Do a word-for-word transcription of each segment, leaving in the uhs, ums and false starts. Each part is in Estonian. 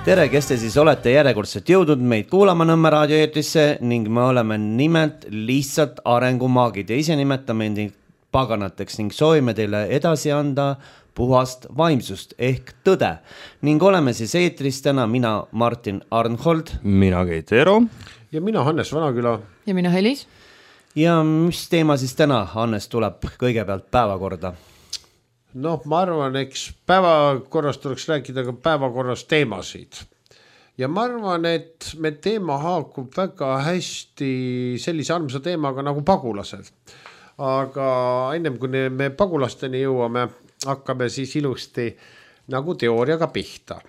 tere, kes te siis olete järjekordselt jõudnud meid kuulama Nõmme raadioeetrisse ning me oleme nimelt lihtsalt arengumaagid ja ise nimetame end paganateks ning soovime teile edasi anda puhast vaimsust ehk tõde. Ning oleme siis eetris täna mina Martin Arnhold, mina Keit Eero ja mina Hannes Vanaküla ja mina Helis. Ja mis teema siis täna, Hannes, tuleb kõigepealt päevakorda? No ma arvan, eks päevakorrast tuleks rääkida ka päevakorras teemasid. Ja ma arvan, et me teema haakub väga hästi sellise armsa teemaga nagu pagulased. Aga ennem kui me pagulasteni jõuame, hakkame siis ilusti nagu teooriaga pihta.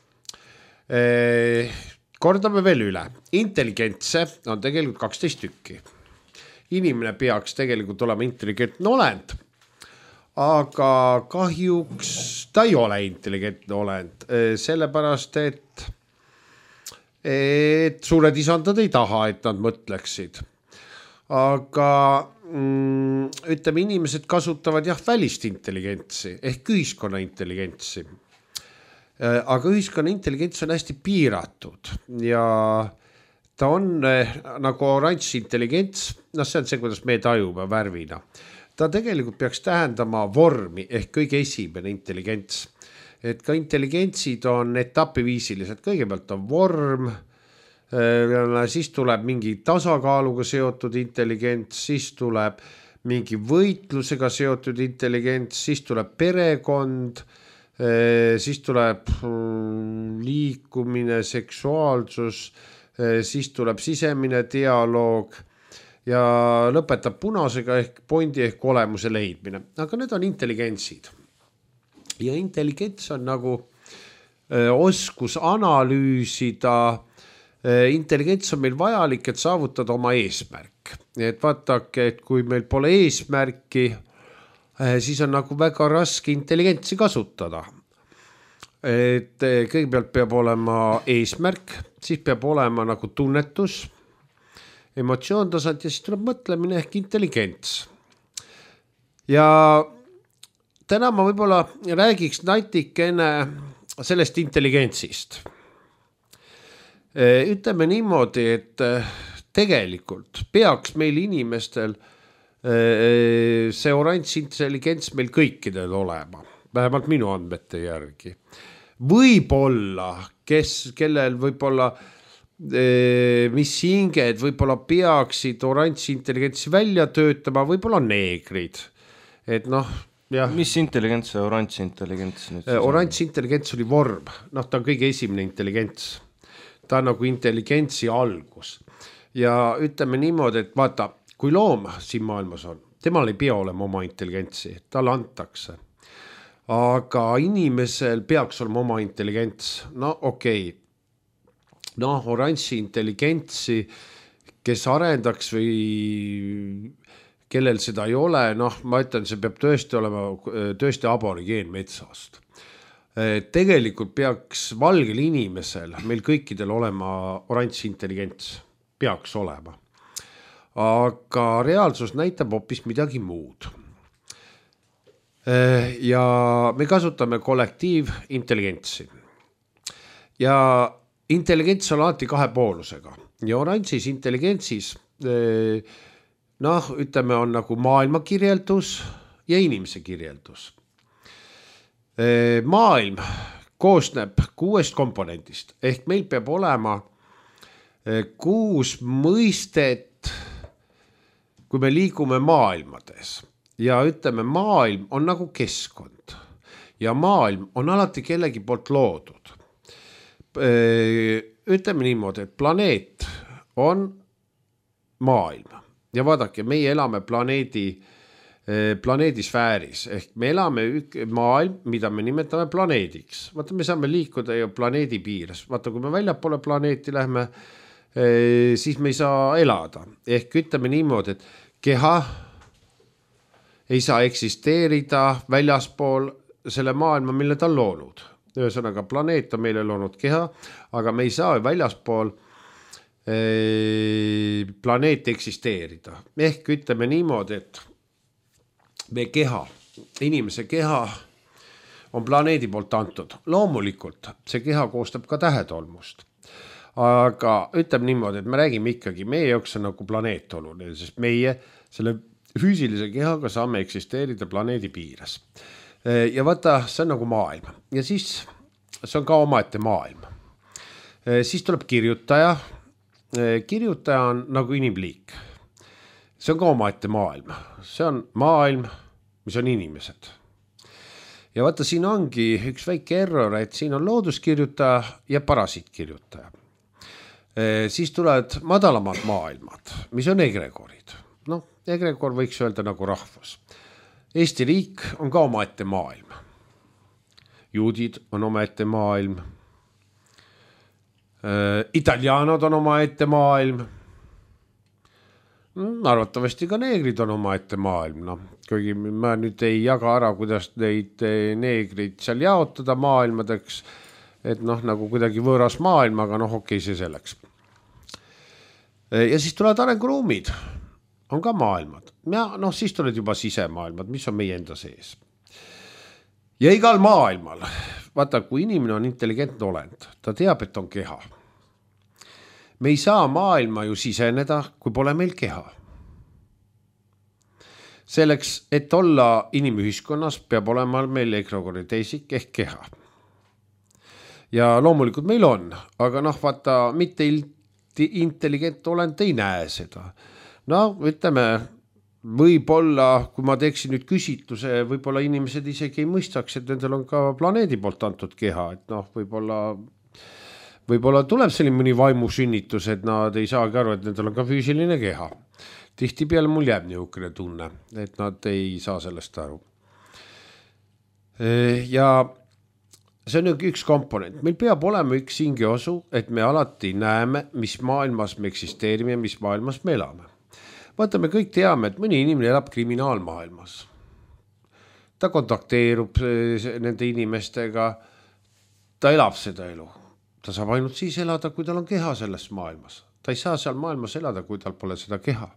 E, kordame veel üle. Intelligentse on tegelikult kaksteist tükki. Inimene peaks tegelikult olema intelligentne olend. Aga kahjuks ta ei ole intelligentne olend, sellepärast, et, et suured isandad ei taha, et nad mõtleksid. Aga mm, ütleme, inimesed kasutavad jah välist intelligentsi ehk ühiskonna intelligentsi. Aga ühiskonna intelligents on hästi piiratud ja ta on nagu oranž intelligents, no see on see, kuidas me tajume värvina. Ta tegelikult peaks tähendama vormi ehk kõige esimene intelligents. Et ka intelligentsid on etapiviisilised. Kõigepealt on vorm, siis tuleb mingi tasakaaluga seotud intelligents, siis tuleb mingi võitlusega seotud intelligents, siis tuleb perekond, siis tuleb liikumine, seksuaalsus, siis tuleb sisemine dialoog ja lõpetab punasega ehk pointi ehk olemuse leidmine. Aga need on intelligentsid. Ja intelligents on nagu öö, oskus analüüsida. Intelligents on meil vajalik, et saavutada oma eesmärk. Et vaatake, et kui meil pole eesmärki, siis on nagu väga raske intelligentsi kasutada. Et kõigepealt peab olema eesmärk, siis peab olema nagu tunnetus, emotsioontasand ja siis tuleb mõtlemine ehk intelligents. Ja täna ma võib-olla räägiks natikene sellest intelligentsist. Ütleme niimoodi, et tegelikult peaks meil inimestel see oranž intelligents meil kõikidel olema, vähemalt minu andmete järgi. Võib-olla, kes, kellel võib-olla mis hinged võib-olla peaksid oranž intelligentsi välja töötama, võib-olla neegrid. Et noh, jah. Mis intelligents see oranž intelligents? Oranž intelligents oli vorm. Noh, ta on kõige esimene intelligents. Ta on nagu intelligentsi algus. Ja ütleme niimoodi, et vaata, kui loom siin maailmas on, temal ei pea olema oma intelligentsi, tal antakse. Aga inimesel peaks olema oma intelligents. No okei. Okay. No, oranži intelligentsi, kes arendaks või kellel seda ei ole, noh, ma ütlen, see peab tõesti olema tõesti aborigeen metsast. Tegelikult peaks valgel inimesel, meil kõikidel olema oranž intelligents, peaks olema. Aga reaalsus näitab hoopis midagi muud. Ja me kasutame kollektiivintelligentsi. Ja intelligents on alati kahe poolusega ja oranžis intelligentsis noh, ütleme, on nagu maailma kirjeldus ja inimese kirjeldus. Maailm koosneb kuuest komponendist ehk meil peab olema kuus mõistet, kui me liigume maailmades ja ütleme, maailm on nagu keskkond ja maailm on alati kellegi poolt loodud. Ütleme niimoodi, et planeet on maailm ja vaadake, meie elame planeedi, planeedisfääris ehk me elame maailm, mida me nimetame planeediks. Vaata, me saame liikuda ju planeedi piires. Vaata, kui me väljapoole planeeti lähme, siis me ei saa elada. Ehk ütleme niimoodi, et keha ei saa eksisteerida väljaspool selle maailma, mille ta on loonud. Ühesõnaga, planeet on meile loonud keha, aga me ei saa väljaspool planeeti eksisteerida. Ehk ütleme niimoodi, et me keha, inimese keha on planeedi poolt antud. Loomulikult see keha koostab ka tähetolmust. Aga ütleme niimoodi, et me räägime ikkagi, meie jaoks on nagu planeet oluline, sest meie selle füüsilise kehaga saame eksisteerida planeedi piires. Ja vaata, see on nagu maailm ja siis see on ka omaette maailm. Siis tuleb kirjutaja. Kirjutaja on nagu inimliik. See on ka omaette maailm. See on maailm, mis on inimesed. Ja vaata, siin ongi üks väike error, et siin on looduskirjutaja ja parasiitkirjutaja. Siis tulevad madalamad maailmad, mis on egregorid. No, egregor võiks öelda nagu rahvus. Eesti riik on ka omaette maailm. Juudid on omaette maailm. Italianod on omaette maailm. Arvatavasti ka neegrid on omaette maailm. No, kuigi ma nüüd ei jaga ära, kuidas neid neegrid seal jaotada maailmadeks, et noh, nagu kuidagi võõras maailm, aga noh, okei, see selleks. Ja siis tulevad arenguruumid. On ka maailmad. Ja noh, siis tuled juba sisemaailmad, mis on meie enda sees. Ja igal maailmal, vaata, kui inimene on intelligentne olend, ta teab, et on keha. Me ei saa maailma ju siseneda, kui pole meil keha. Selleks, et olla inimühiskonnas, peab olema meil egregori teisik ehk keha. Ja loomulikult meil on, aga noh, vaata, mitte intelligentne olend ei näe seda. No, ütleme, võib-olla, kui ma teeksin nüüd küsitluse, võib-olla inimesed isegi ei mõistaks, et nendel on ka planeedi poolt antud keha, et noh, võib-olla, võib-olla tuleb selline mõni vaimusünnitus, et nad ei saagi aru, et nendel on ka füüsiline keha. Tihti peale mul jääb niisugune tunne, et nad ei saa sellest aru. Ja see on üks komponent. Meil peab olema üks hingiosu, et me alati näeme, mis maailmas me eksisteerime ja mis maailmas me elame. Vaata, me kõik teame, et mõni inimene elab kriminaalmaailmas. Ta kontakteerub nende inimestega, ta elab seda elu. Ta saab ainult siis elada, kui tal on keha selles maailmas. Ta ei saa seal maailmas elada, kui tal pole seda keha.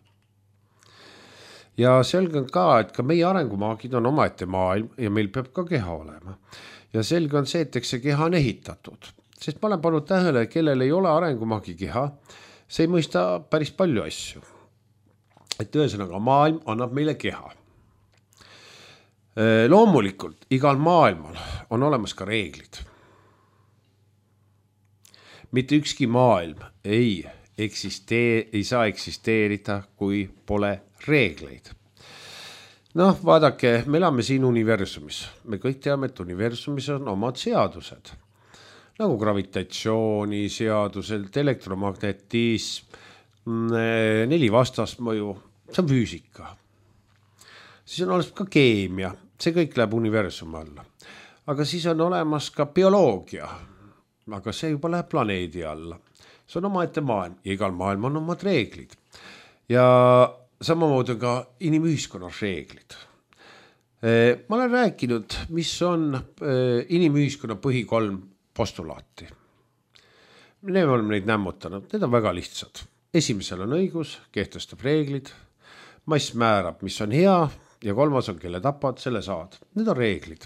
Ja selge on ka, et ka meie arengumaagid on omaette maailm ja meil peab ka keha olema. Ja selge on see, et eks see keha on ehitatud. Sest ma olen pannud tähele, kellel ei ole arengumaagi keha, see ei mõista päris palju asju. Et ühesõnaga maailm annab meile keha. Loomulikult, igal maailmal on olemas ka reeglid. Mitte ükski maailm ei, eksistee, ei saa eksisteerida, kui pole reegleid. Noh, vaadake, me elame siin universumis. Me kõik teame, et universumis on omad seadused. Nagu gravitatsiooni seadused, elektromagnetism, neli vastasmõju. See on füüsika. Siis on olemas ka keemia. See kõik läheb universumi alla. Aga siis on olemas ka bioloogia. Aga see juba läheb planeedi alla. See on omaette maailm. Ja igal maailm on omad reeglid. Ja samamoodi ka inimühiskonnas reeglid. Ma olen rääkinud, mis on inimühiskonna põhi kolm postulaati. Me oleme neid nämmutanud. Need on väga lihtsad. Esimesel on õigus, kehtestab reeglid. Mass määrab, mis on hea ja kolmas on, kelle tapad, selle saad. Need on reeglid.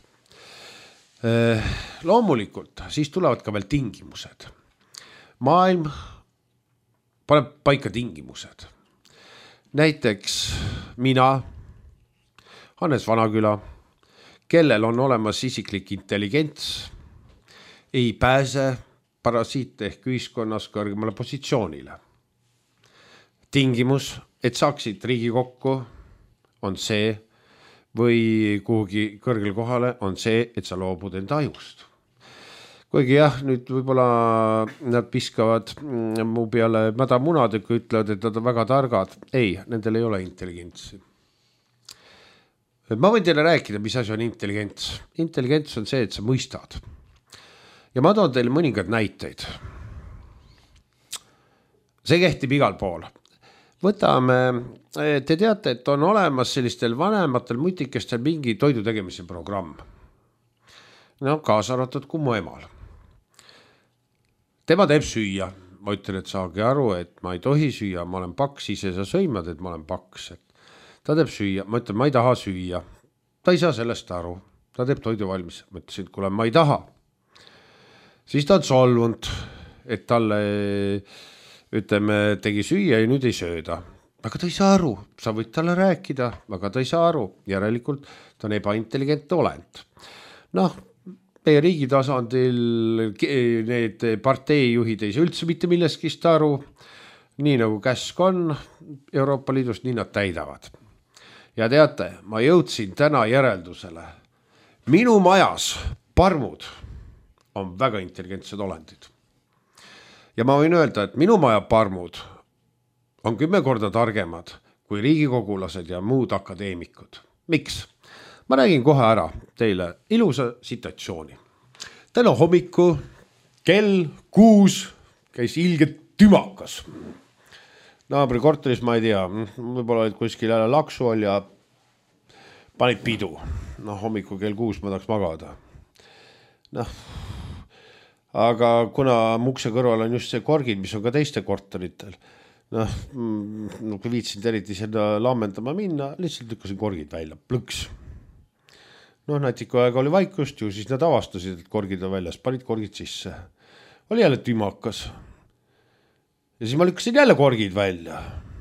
Loomulikult, siis tulevad ka veel tingimused. Maailm paneb paika tingimused. Näiteks mina, Hannes Vanaküla, kellel on olemas isiklik intelligents, ei pääse parasiit ehk ühiskonnas kõrgemale positsioonile. Tingimus, et saaksid Riigikokku, on see, või kuhugi kõrgel kohale, on see, et sa loobud enda ajust. Kuigi jah, nüüd võibolla nad piskavad mu peale mädamunad, kui ütlevad, et nad on väga targad. Ei, nendel ei ole intelligentsi. Ma võin teile rääkida, mis asi on intelligents. Intelligents on see, et sa mõistad. Ja ma toon teile mõningad näiteid. See kehtib igal pool. Võtame, te teate, et on olemas sellistel vanematel mutikestel mingi toidu tegemise programm. No, kaasa arvatud kui mu emal. Tema teeb süüa. Ma ütlen, et saagi aru, et ma ei tohi süüa, ma olen paks, ise sa sõimad, et ma olen paks. Ta teeb süüa. Ma ütlen, ma ei taha süüa. Ta ei saa sellest aru. ta teeb toidu valmis. Ma ütlesin, et kuule, ma ei taha. Siis ta on solvunud, et talle ütleme, tegi süüa ja nüüd ei sööda. Aga ta ei saa aru, sa võid talle rääkida, aga ta ei saa aru. Järelikult ta on ebaintelligentne olend. Noh, meie riigi tasandil need parteijuhid ei saa üldse mitte milleskist aru. Nii nagu käsk on Euroopa Liidust, nii nad täidavad. Ja teate, ma jõudsin täna järeldusele. Minu majas parmud on väga intelligentsed olendid. Ja ma võin öelda, et minu maja parmud on kümme korda targemad kui riigikogulased ja muud akadeemikud. Miks? Ma räägin kohe ära teile ilusa situatsiooni. Täna hommiku kell kuus käis ilge tümakas. Naabri korteris, ma ei tea, võib-olla olid kuskil jälle laksu oli ja panid pidu. Noh, hommiku kell kuus ma tahaks magada. Noh, aga kuna mukse kõrval on just see korgid, mis on ka teiste korteritel, noh, no, kui viitsin eriti seda lammendama minna, lihtsalt lükkasin korgid välja, plõks. Noh, nätiku aega oli vaikust ju, siis nad avastasid, et korgid on väljas, panid korgid sisse. Oli jälle tümakas. Ja siis ma lükkasin jälle korgid välja.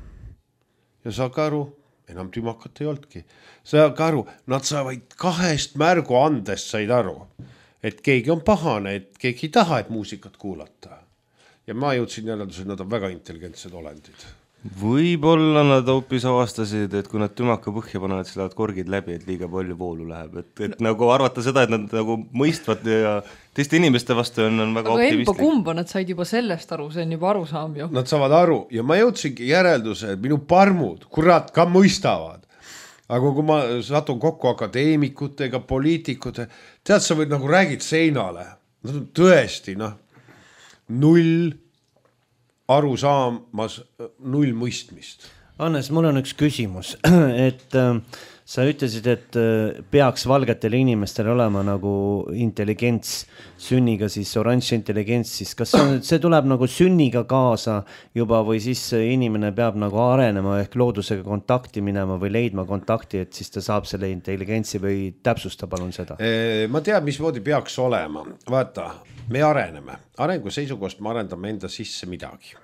Ja saage aru, enam tümakat ei olnudki. Saage aru, nad saavad kahest märgu andest said aru, et keegi on pahane, et keegi ei taha, et muusikat kuulata. Ja ma jõudsin järeldus, et nad on väga intelligentsed olendid. Võib-olla nad hoopis avastasid, et kui nad tümaka põhja panevad, siis lähevad korgid läbi, et liiga palju voolu läheb. Et, et nagu arvata seda, et nad nagu mõistvad ja teiste inimeste vastu on, on väga aga optimistlik. Aga kumba nad said juba sellest aru, see on juba aru saam ju. Nad saavad aru ja ma jõudsingi järelduse, et minu parmud, kurat, ka mõistavad. Aga kui ma satun kokku akadeemikutega, poliitikute, tead, sa võid nagu räägid seinale. Nad on tõesti, noh, null aru saamas, null mõistmist. Hannes, mul on üks küsimus, et äh, sa ütlesid, et äh, peaks valgetel inimestel olema nagu intelligents sünniga, siis oranž intelligents, siis kas see, see tuleb nagu sünniga kaasa juba või siis inimene peab nagu arenema ehk loodusega kontakti minema või leidma kontakti, et siis ta saab selle intelligentsi või täpsusta palun seda? Ma tean, mismoodi peaks olema. Vaata, me areneme. Arengu seisukohast me arendame enda sisse midagi.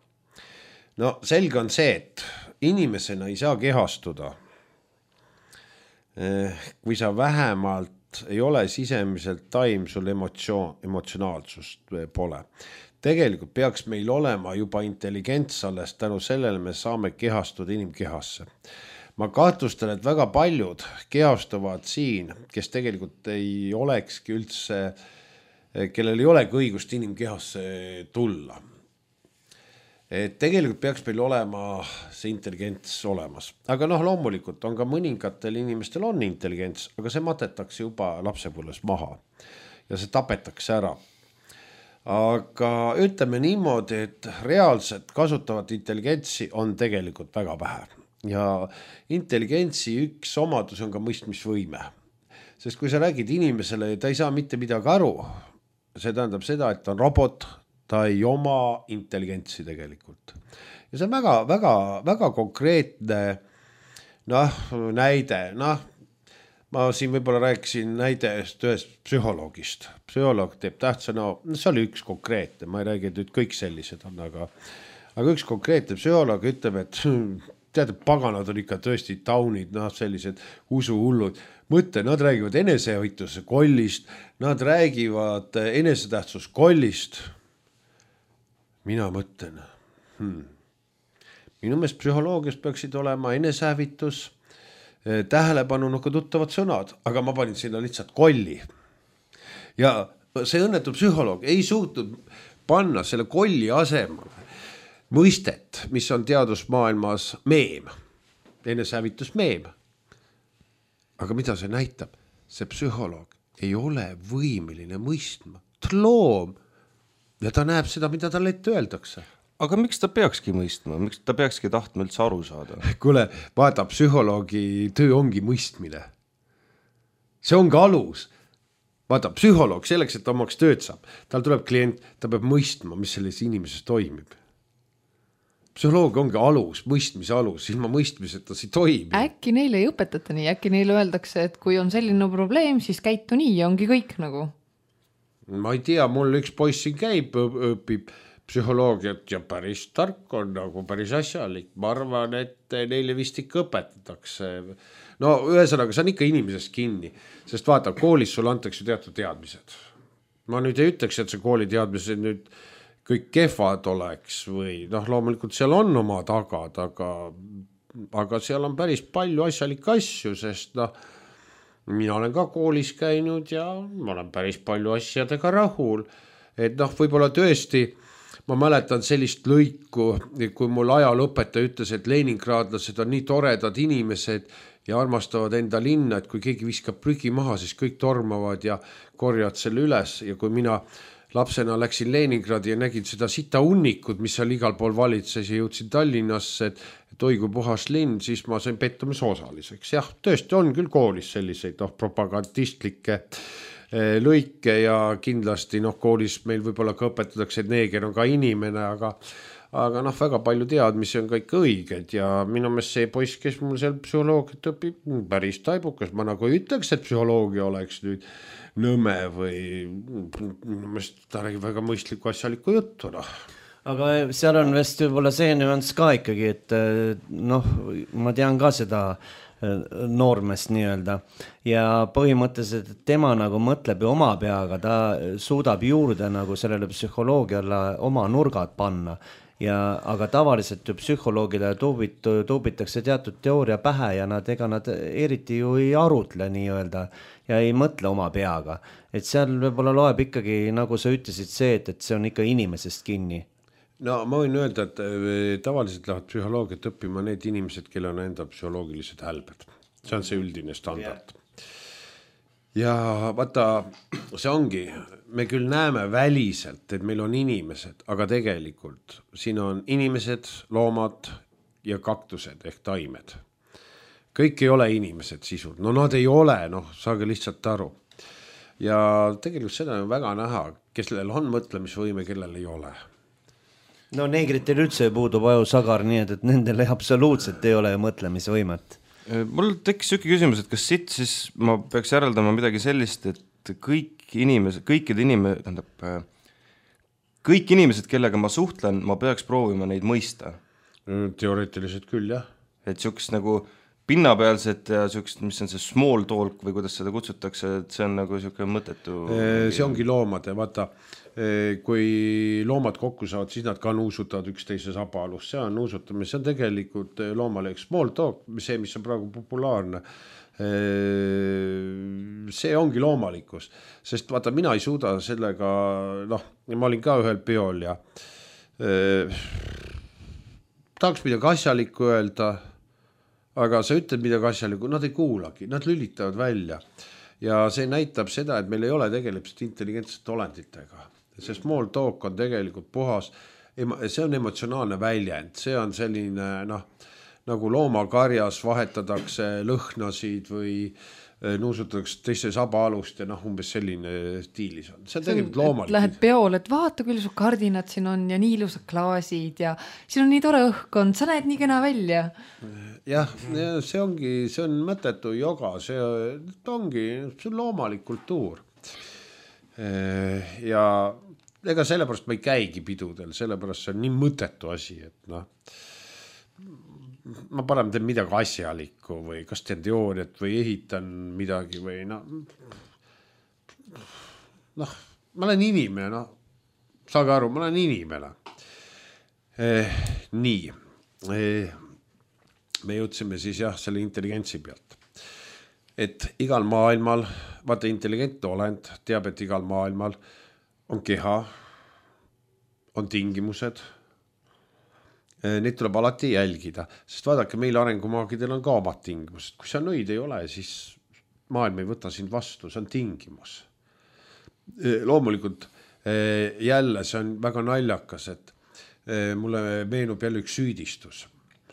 No selge on see, et inimesena ei saa kehastuda, kui sa vähemalt ei ole sisemiselt taim, sul emotsioon, emotsionaalsust pole. Tegelikult peaks meil olema juba intelligents alles, tänu sellele me saame kehastuda inimkehasse. Ma kahtlustan, et väga paljud kehastuvad siin, kes tegelikult ei olekski üldse, kellel ei olegi õigust inimkehasse tulla. Et tegelikult peaks meil olema see intelligents olemas. Aga noh, loomulikult on ka mõningatel inimestel on intelligents, aga see matetakse juba lapsepõlves maha ja see tapetakse ära. Aga ütleme niimoodi, et reaalselt kasutavat intelligentsi on tegelikult väga vähe. Ja intelligentsi üks omadus on ka mõistmisvõime. Sest kui sa räägid inimesele, ta ei saa mitte midagi aru, see tähendab seda, et ta on robot, ta ei oma intelligentsi tegelikult. Ja see on väga, väga, väga konkreetne noh, näide. Noh, ma siin võib-olla rääkisin näide ühest psühholoogist. Psühholoog teeb tähtsa, no see oli üks konkreetne, ma ei räägi, et kõik sellised on, aga, aga üks konkreetne psühholoog ütleb, et tead, paganad on ikka tõesti taunid, noh, sellised usuhullud. Mõtte, nad räägivad enesehoituse kollist, nad räägivad enesetähtsus kollist. Mina mõtlen, hmm. minu meelest psühholoogias peaksid olema enesehävitus, tähelepanu nagu tuttavad sõnad, aga ma panin sinna lihtsalt kolli. Ja see õnnetu psühholoog ei suutnud panna selle kolli asemale mõistet, mis on teadusmaailmas meem, enesehävitus meem. Aga mida see näitab? See psühholoog ei ole võimeline mõistma. Ta loom. Ja ta näeb seda, mida talle ette öeldakse. Aga miks ta peakski mõistma? Miks ta peakski tahtma üldse aru saada? Kuule, vaata, psühholoogi töö ongi mõistmine. See on ka alus. Vaata, psühholoog selleks, et ta omaks tööd saab. Tal tuleb klient, ta peab mõistma, mis selles inimeses toimib. psühholoogia ongi alus, mõistmise alus, ilma mõistmiseta see toimib. Äkki neile ei õpetata nii, äkki neile öeldakse, et kui on selline probleem, siis käitu nii ja ongi kõik nagu. Ma ei tea, mul üks poiss siin käib, õpib psühholoogiat ja päris tark on nagu päris asjalik. Ma arvan, et neile vist ikka õpetatakse. No ühesõnaga, see on ikka inimesest kinni, sest vaata, koolis sul antakse teatud teadmised. Ma nüüd ei ütleks, et see kooli teadmised nüüd kõik kehvad oleks või noh, loomulikult seal on oma tagad, aga, aga seal on päris palju asjalikke asju, sest noh, mina olen ka koolis käinud ja ma olen päris palju asjadega rahul. Et noh, võib-olla tõesti, ma mäletan sellist lõiku, kui mul ajalõpetaja ütles, et leningradlased on nii toredad inimesed ja armastavad enda linna, et kui keegi viskab prügi maha, siis kõik tormavad ja korjavad selle üles ja kui mina lapsena läksin Leningradi ja nägin seda sita hunnikud, mis seal igal pool valitses ja jõudsin Tallinnasse, et oi kui puhas linn, siis ma sain pettumise osaliseks. Jah, tõesti on küll koolis selliseid noh, propagandistlikke lõike ja kindlasti noh, koolis meil võib-olla ka õpetatakse, et neeger on ka inimene, aga aga noh, väga palju teadmisi on kõik õiged ja minu meelest see poiss, kes mul seal psühholoogiat õpib, päris taibukas, ma nagu ei ütleks, et psühholoogia oleks nüüd nõme või minu meelest ta räägib väga mõistliku asjaliku juttu, noh. Aga seal on vist võib-olla see nüanss ka ikkagi, et noh, ma tean ka seda noormest nii-öelda ja põhimõtteliselt tema nagu mõtleb ju oma peaga, ta suudab juurde nagu sellele psühholoogiale oma nurgad panna ja aga tavaliselt ju psühholoogile tuubit, tuubitakse teatud teooria pähe ja nad, ega nad eriti ju ei arutle nii-öelda ja ei mõtle oma peaga, et seal võib-olla loeb ikkagi, nagu sa ütlesid see, et, et see on ikka inimesest kinni. No ma võin öelda, et tavaliselt lähevad psühholoogiat õppima need inimesed, kellel on enda psühholoogilised hälbed. See on see üldine standard. Ja vaata, see ongi, me küll näeme väliselt, et meil on inimesed, aga tegelikult siin on inimesed, loomad ja kaktused ehk taimed. Kõik ei ole inimesed sisud, no nad ei ole, noh, saage lihtsalt aru. Ja tegelikult seda on väga näha, kellel on mõtlemisvõime, kellel ei ole. No neegritel üldse puudub aju sagar, nii et, et nendel absoluutselt ei ole mõtlemisvõimet. Mul tekkis siuke küsimus, et kas siit siis ma peaks järeldama midagi sellist, et kõik inimesed, kõikide inimesed, tähendab, kõik inimesed, kellega ma suhtlen, ma peaks proovima neid mõista. Teoreetiliselt küll, jah. Et siukest nagu pinnapealset ja siukest, mis on see small talk või kuidas seda kutsutakse, et see on nagu siuke mõttetu. See ongi loomade, vaata, kui loomad kokku saavad, siis nad ka nuusutavad üksteise sabaalus, see on nuusutamine, see on tegelikult loomale small talk, see, mis on praegu populaarne, see ongi loomalikkus, sest vaata, mina ei suuda sellega, noh, ma olin ka ühel peol ja eh, tahaks midagi asjalikku öelda, aga sa ütled midagi asjalikku, nad ei kuulagi, nad lülitavad välja ja see näitab seda, et meil ei ole tegelikult intelligentsete olenditega. See small talk on tegelikult puhas, see on emotsionaalne väljend, see on selline, noh, nagu loomakarjas vahetadatakse lõhnasid või nuusutatakse teiste sabaalust ja noh, umbes selline stiilis on. See on tegelikult loomalik. Lähed peol, et vaata küll su kardinad siin on ja nii ilusad klaasid ja siin on nii tore õhkkond, sa näed nii kena välja. Jah, see ongi, see on mõttetu joga, see ongi, see on loomalik kultuur. Ja ega sellepärast ma ei käigi pidudel, sellepärast see on nii mõttetu asi, et noh, ma parem teen midagi asjalikku või kas teen teooriat või ehitan midagi või noh, noh, ma olen inimene, noh, saage aru, ma olen inimene. Eh, nii, eh, me jõudsime siis jah, selle intelligentsi pealt. Et igal maailmal, vaata intelligentne olend teab, et igal maailmal on keha, on tingimused. Neid tuleb alati jälgida, sest vaadake, meil arengumaagidel on ka omad tingimused. Kui sa nõid ei ole, siis maailm ei võta sind vastu, see on tingimus. Loomulikult jälle see on väga naljakas, et mulle meenub jälle üks süüdistus.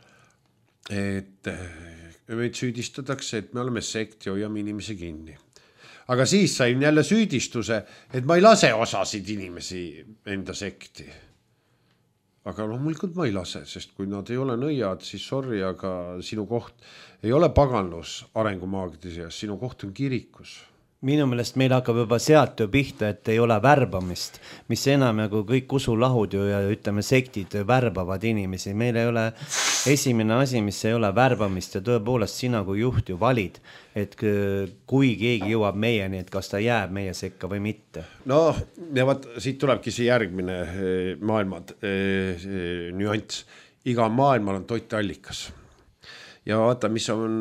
Et meid süüdistatakse, et me oleme sekt ja hoiame inimesi kinni. Aga siis sain jälle süüdistuse, et ma ei lase osasid inimesi enda sekti. aga loomulikult ma ei lase, sest kui nad ei ole nõiad, siis sorry, aga sinu koht ei ole paganlus arengumaagide seas, sinu koht on kirikus. Minu meelest meil hakkab juba sealt ju pihta, et ei ole värbamist, mis enam nagu kõik usulahud ju ja ütleme sektid värbavad inimesi. Meil ei ole esimene asi, mis ei ole värbamist ja tõepoolest sina kui juht ju valid, et kui keegi jõuab meieni, et kas ta jääb meie sekka või mitte. No ja vaat siit tulebki see järgmine maailmad nüanss. Iga maailmal on toiteallikas. Ja vaata, mis on,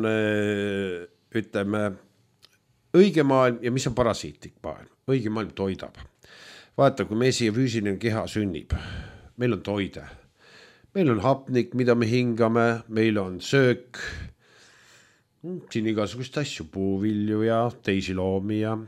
ütleme, õige maailm ja mis on parasiitlik maailm. Õige maailm toidab. Vaata, kui meie siia füüsiline keha sünnib, meil on toide. Meil on hapnik, mida me hingame, meil on söök, siin igasugust asju, puuvilju ja teisi loomi ja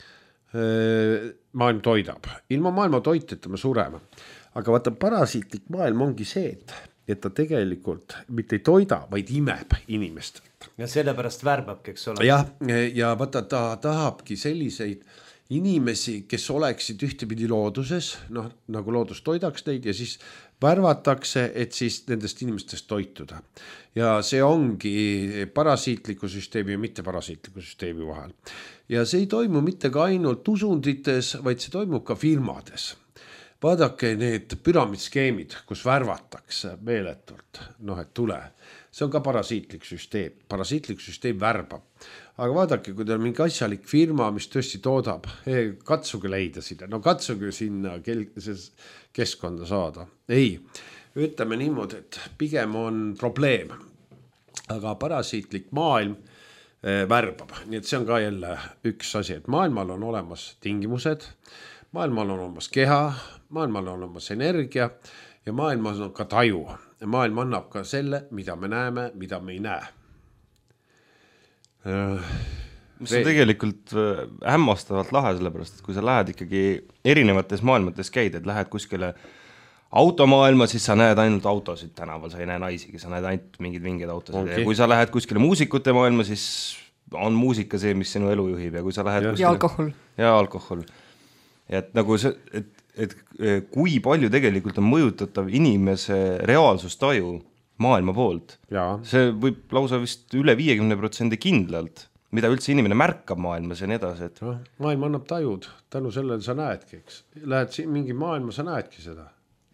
maailm toidab. Ilma maailma toiteta me sureme. Aga vaata, parasiitlik maailm ongi see, et, et ta tegelikult mitte ei toida, vaid imeb inimestelt. Ja sellepärast värbabki, eks ole. Ja, ja vaata, ta tahabki selliseid inimesi, kes oleksid ühtepidi looduses, noh, nagu loodus toidaks neid ja siis värvatakse, et siis nendest inimestest toituda. Ja see ongi parasiitliku süsteemi ja mitte parasiitliku süsteemi vahel. Ja see ei toimu mitte ka ainult usundites, vaid see toimub ka firmades. Vaadake need püramidskeemid, kus värvatakse meeletult, noh, et tule. See on ka parasiitlik süsteem. Parasiitlik süsteem värbab. Aga vaadake, kui teil on mingi asjalik firma, mis tõesti toodab, katsuge leida sinna, no katsuge sinna keskkonda saada. Ei, ütleme niimoodi, et pigem on probleem, aga parasiitlik maailm värbab. Nii et see on ka jälle üks asi, et maailmal on olemas tingimused, maailmal on olemas keha, maailmal on olemas energia ja maailmas on ka taju. Maailm annab ka selle, mida me näeme, mida me ei näe. Mis on tegelikult hämmastavalt lahe, sellepärast, et kui sa lähed ikkagi erinevates maailmates käid, et lähed kuskile automaailma, siis sa näed ainult autosid tänaval, sa ei näe naisigi, sa näed ainult mingid vingid autosid. Okay. Ja kui sa lähed kuskile muusikute maailma, siis on muusika see, mis sinu elu juhib. Ja kui sa lähed ja, kuskile... ja alkohol. Ja alkohol. Ja et nagu see, et, et kui palju tegelikult on mõjutatav inimese reaalsustaju maailma poolt. Ja. See võib lausa vist üle viiekümne protsendi kindlalt, mida üldse inimene märkab maailmas ja nii edasi. Et... No, maailm annab tajud, tänu sellele sa näedki, eks. Lähed siin mingi maailma, sa näedki seda.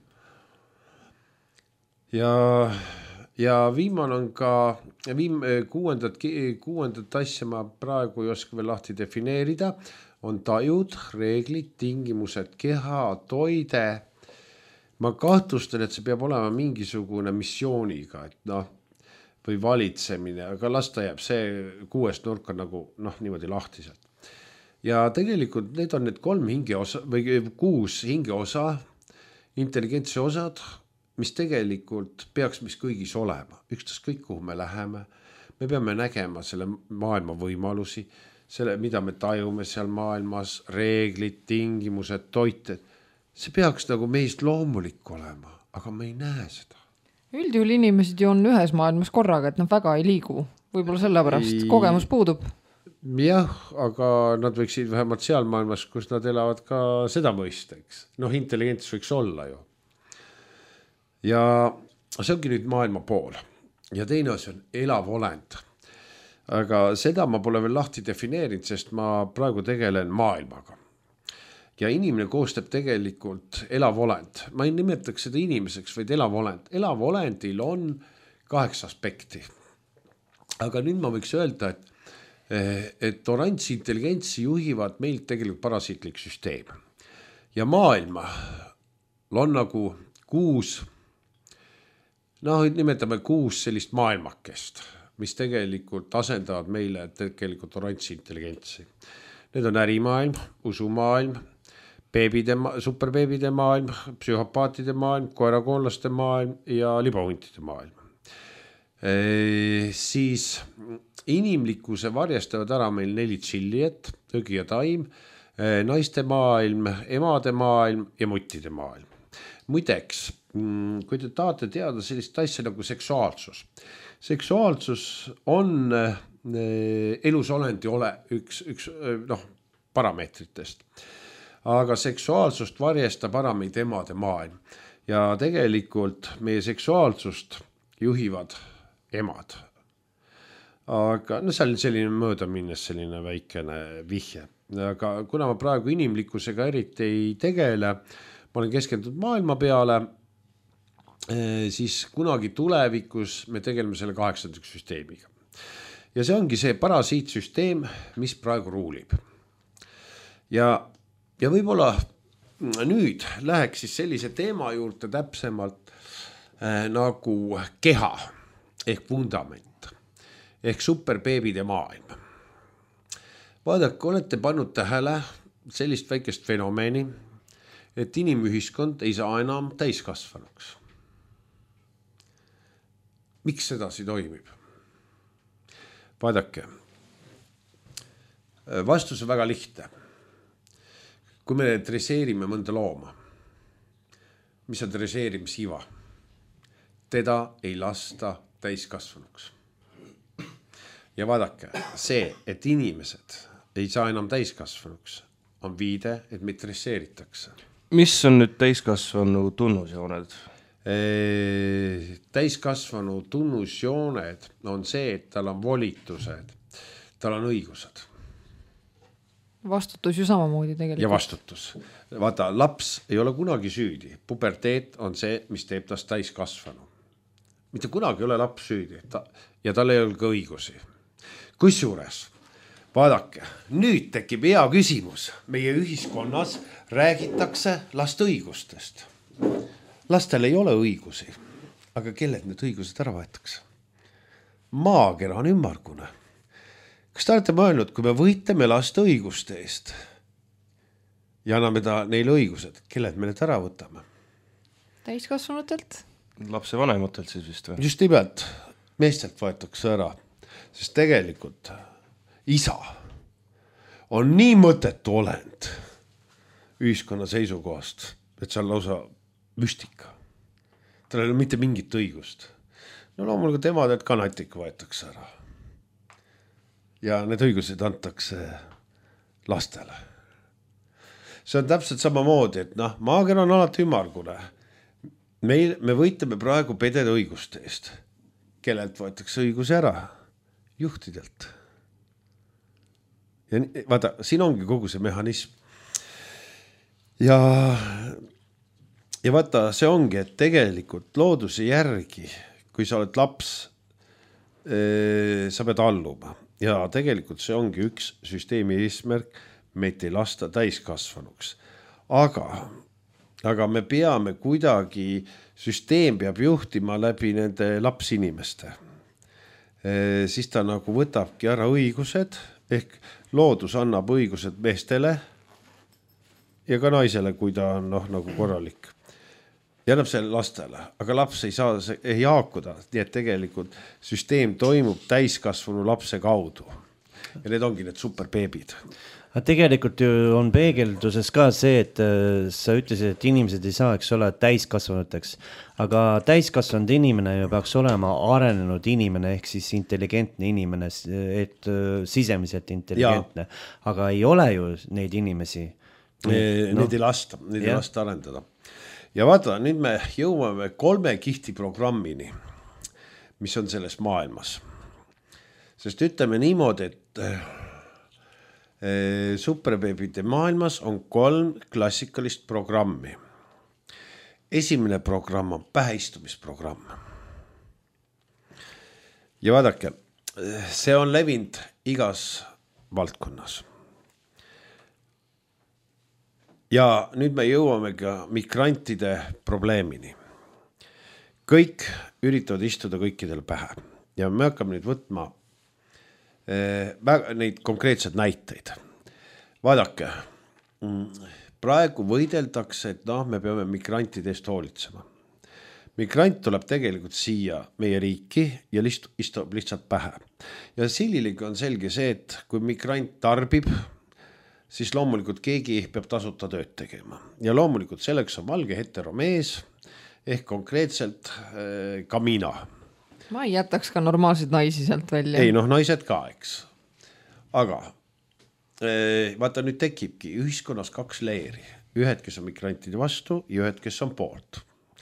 Ja, ja viimane on ka, viim, kuuendat, kuuendat asja ma praegu ei oska veel lahti defineerida, on tajud, reeglid, tingimused, keha, toide. Ma kahtlustan, et see peab olema mingisugune missiooniga, et noh, või valitsemine, aga las ta jääb see kuuest nurka nagu noh, niimoodi lahtiselt. Ja tegelikult need on need kolm hingeosa või kuus hingeosa, intelligentsi osad, mis tegelikult peaks mis kõigis olema. Ükstas kõik, kuhu me läheme, me peame nägema selle maailma võimalusi, selle, mida me tajume seal maailmas, reeglid, tingimused, toited. See peaks nagu meist loomulik olema, aga me ei näe seda. Üldjuhul inimesed ju on ühes maailmas korraga, et nad väga ei liigu. Võib-olla sellepärast ei... kogemus puudub. Jah, aga nad võiksid vähemalt seal maailmas, kus nad elavad ka seda mõisteks. Noh, intelligents võiks olla ju. Ja see ongi nüüd maailma pool. Ja teine asi on elav olend. Aga seda ma pole veel lahti defineerinud, sest ma praegu tegelen maailmaga. Ja inimene koostab tegelikult elav olend. Ma ei nimetaks seda inimeseks, vaid elav olend. Elav olendil on kaheksa aspekti. Aga nüüd ma võiks öelda, et, et oranži intelligentsi juhivad meilt tegelikult parasiitlik süsteem. Ja maailma on nagu kuus, noh, nimetame kuus sellist maailmakest, mis tegelikult asendavad meile tegelikult oranži intelligentsi. Need on ärimaailm, usumaailm, beebide, superbeebide maailm, psühhopaatide maailm, koerakoonlaste maailm ja libahuntide maailm. E, siis inimlikkuse varjastavad ära meil neli tšilliet, õgi ja taim, e, naiste maailm, emade maailm ja muttide maailm. Muideks, kui te tahate teada sellist asja nagu seksuaalsus. Seksuaalsus on e, elusolendi ole üks, üks noh, parameetritest. Aga seksuaalsust varjestab ära meid emade maailm. ja tegelikult meie seksuaalsust juhivad emad. Aga no seal selline mööda minnes selline väikene vihje. Aga kuna ma praegu inimlikkusega eriti ei tegele, ma olen keskendunud maailma peale, siis kunagi tulevikus me tegeleme selle kaheksandaks süsteemiga. Ja see ongi see parasiitsüsteem, mis praegu ruulib. Ja, ja võib-olla nüüd läheks siis sellise teema juurde täpsemalt äh, nagu keha ehk vundament ehk superbeebide maailm. Vaadake, olete pannud tähele sellist väikest fenomeni, et inimühiskond ei saa enam täiskasvanuks. Miks sedasi toimib? Vaadake, vastus on väga lihtne. Kui me dresseerime mõnda looma, mis on dresseerimisiva, teda ei lasta täiskasvanuks. Ja vaadake, see, et inimesed ei saa enam täiskasvanuks, on viide, et meid dresseeritakse. Mis on nüüd täiskasvanu tunnusjooned? Täiskasvanu tunnusjooned on see, et tal on volitused, tal on õigused. Vastutus ju samamoodi tegelikult. Ja vastutus. Vaata, laps ei ole kunagi süüdi. Puberteet on see, mis teeb tast täiskasvanu. Mitte kunagi ei ole laps süüdi ta, ja tal ei ole ka õigusi. Kusjuures, vaadake, nüüd tekib hea küsimus. Meie ühiskonnas räägitakse laste õigustest. Lastel ei ole õigusi, aga kellelt need õigused ära võetakse? Maakera on ümmargune. Kas te olete mõelnud, kui me võitleme laste õiguste eest ja anname ta neile õigused, kellelt me need ära võtame? Täiskasvanutelt? Lapse vanematelt siis vist või? Just nimelt, meestelt võetakse ära, sest tegelikult isa on nii mõttetu olend ühiskonna seisukohast, et see on lausa müstika. Tal ei ole mitte mingit õigust. No loomulikult emadelt ka natik võetakse ära. Ja need õigused antakse lastele. See on täpselt samamoodi, et noh, maager on alati ümmargune. Meil, me võitleme praegu pedede õiguste eest. Kellelt võetakse õigusi ära? Juhtidelt. Ja vaata, siin ongi kogu see mehhanism. Ja Ja vaata, see ongi, et tegelikult looduse järgi, kui sa oled laps, sa pead alluma. Ja tegelikult see ongi üks süsteemi eesmärk, meid ei lasta täiskasvanuks. Aga, aga me peame kuidagi, süsteem peab juhtima läbi nende lapsinimeste. Siis ta nagu võtabki ära õigused, ehk loodus annab õigused meestele ja ka naisele, kui ta on noh, nagu korralik. Ja annab selle lastele, aga laps ei saa ei haakuda, nii et tegelikult süsteem toimub täiskasvanu lapse kaudu. Ja need ongi need superbeebid. Tegelikult ju on peegelduses ka see, et sa ütlesid, et inimesed ei saa, eks ole, täiskasvanuteks. Aga täiskasvanud inimene ju peaks olema arenenud inimene, ehk siis intelligentne inimene, et sisemiselt intelligentne. Ja. Aga ei ole ju neid inimesi. Need no. ei lasta, neid ja. ei lasta arendada. Ja vaata, nüüd me jõuame kolme kihti programmini, mis on selles maailmas. Sest ütleme niimoodi, et äh, superbeebide maailmas on kolm klassikalist programmi. Esimene programm on päheistumisprogramm. Ja vaadake, see on levinud igas valdkonnas. Ja nüüd me jõuame ka migrantide probleemini. Kõik üritavad istuda kõikidel pähe. Ja me hakkame nüüd võtma eh, neid konkreetseid näiteid. Vaadake, praegu võideldakse, et noh, me peame migrantide eest hoolitsema. Migrant tuleb tegelikult siia meie riiki ja istub lihtsalt pähe. Ja silliliga on selge see, et kui migrant tarbib, siis loomulikult keegi peab tasuta tööd tegema. Ja loomulikult selleks on valge heteromees ehk konkreetselt äh, ka mina. Ma ei jätaks ka normaalseid naisi sealt välja. Ei, noh, naised ka, eks. Aga äh, vaata, nüüd tekibki ühiskonnas kaks leeri. Ühed, kes on migrantide vastu ja ühed, kes on poolt.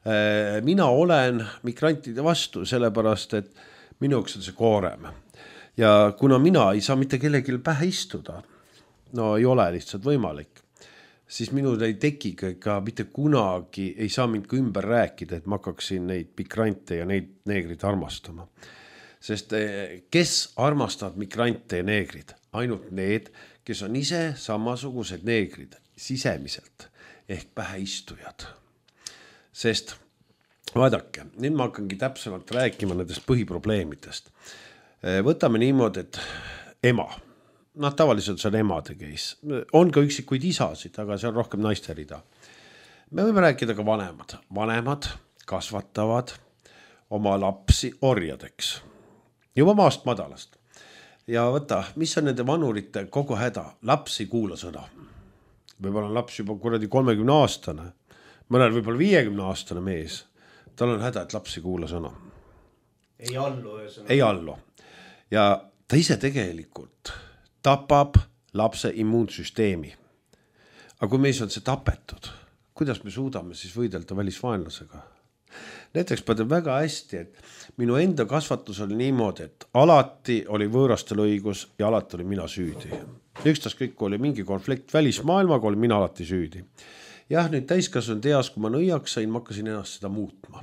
mina olen migrantide vastu, sellepärast, et minuks on see koorem. Ja kuna mina ei saa mitte kellelgi pähe istuda, no ei ole lihtsalt võimalik, siis minul ei teki ka mitte kunagi, ei saa mind ka ümber rääkida, et ma hakkaksin neid migrante ja neid neegrid armastama. Sest kes armastavad migrante ja neegrid? Ainult need, kes on ise samasugused neegrid sisemiselt ehk päheistujad. Sest vaadake, nüüd ma hakkangi täpsemalt rääkima nendest põhiprobleemidest. Võtame niimoodi, et ema, noh tavaliselt see on emade case, on ka üksikuid isasid, aga see on rohkem naiste rida. Me võime rääkida ka vanemad. Vanemad kasvatavad oma lapsi orjadeks, juba maast madalast. Ja võta, mis on nende vanurite kogu häda? Laps ei kuula sõna. Võib-olla on laps juba kuradi kolmekümne aastane, mõnel võib-olla viiekümne aastane mees. Tal on häda, et laps ei kuula sõna. Ei allu. Ei allu. Ja ta ise tegelikult tapab lapse immuunsüsteemi. Aga kui meis on see tapetud, kuidas me suudame siis võidelda välisvaenlasega? Näiteks pädeb väga hästi, et minu enda kasvatus oli niimoodi, et alati oli võõrastel õigus ja alati oli mina süüdi. Ükstas kõik oli mingi konflikt välismaailmaga, oli mina alati süüdi. Jah, nüüd täiskasvanud eas, kui ma nõiaks sain, ma hakkasin ennast seda muutma.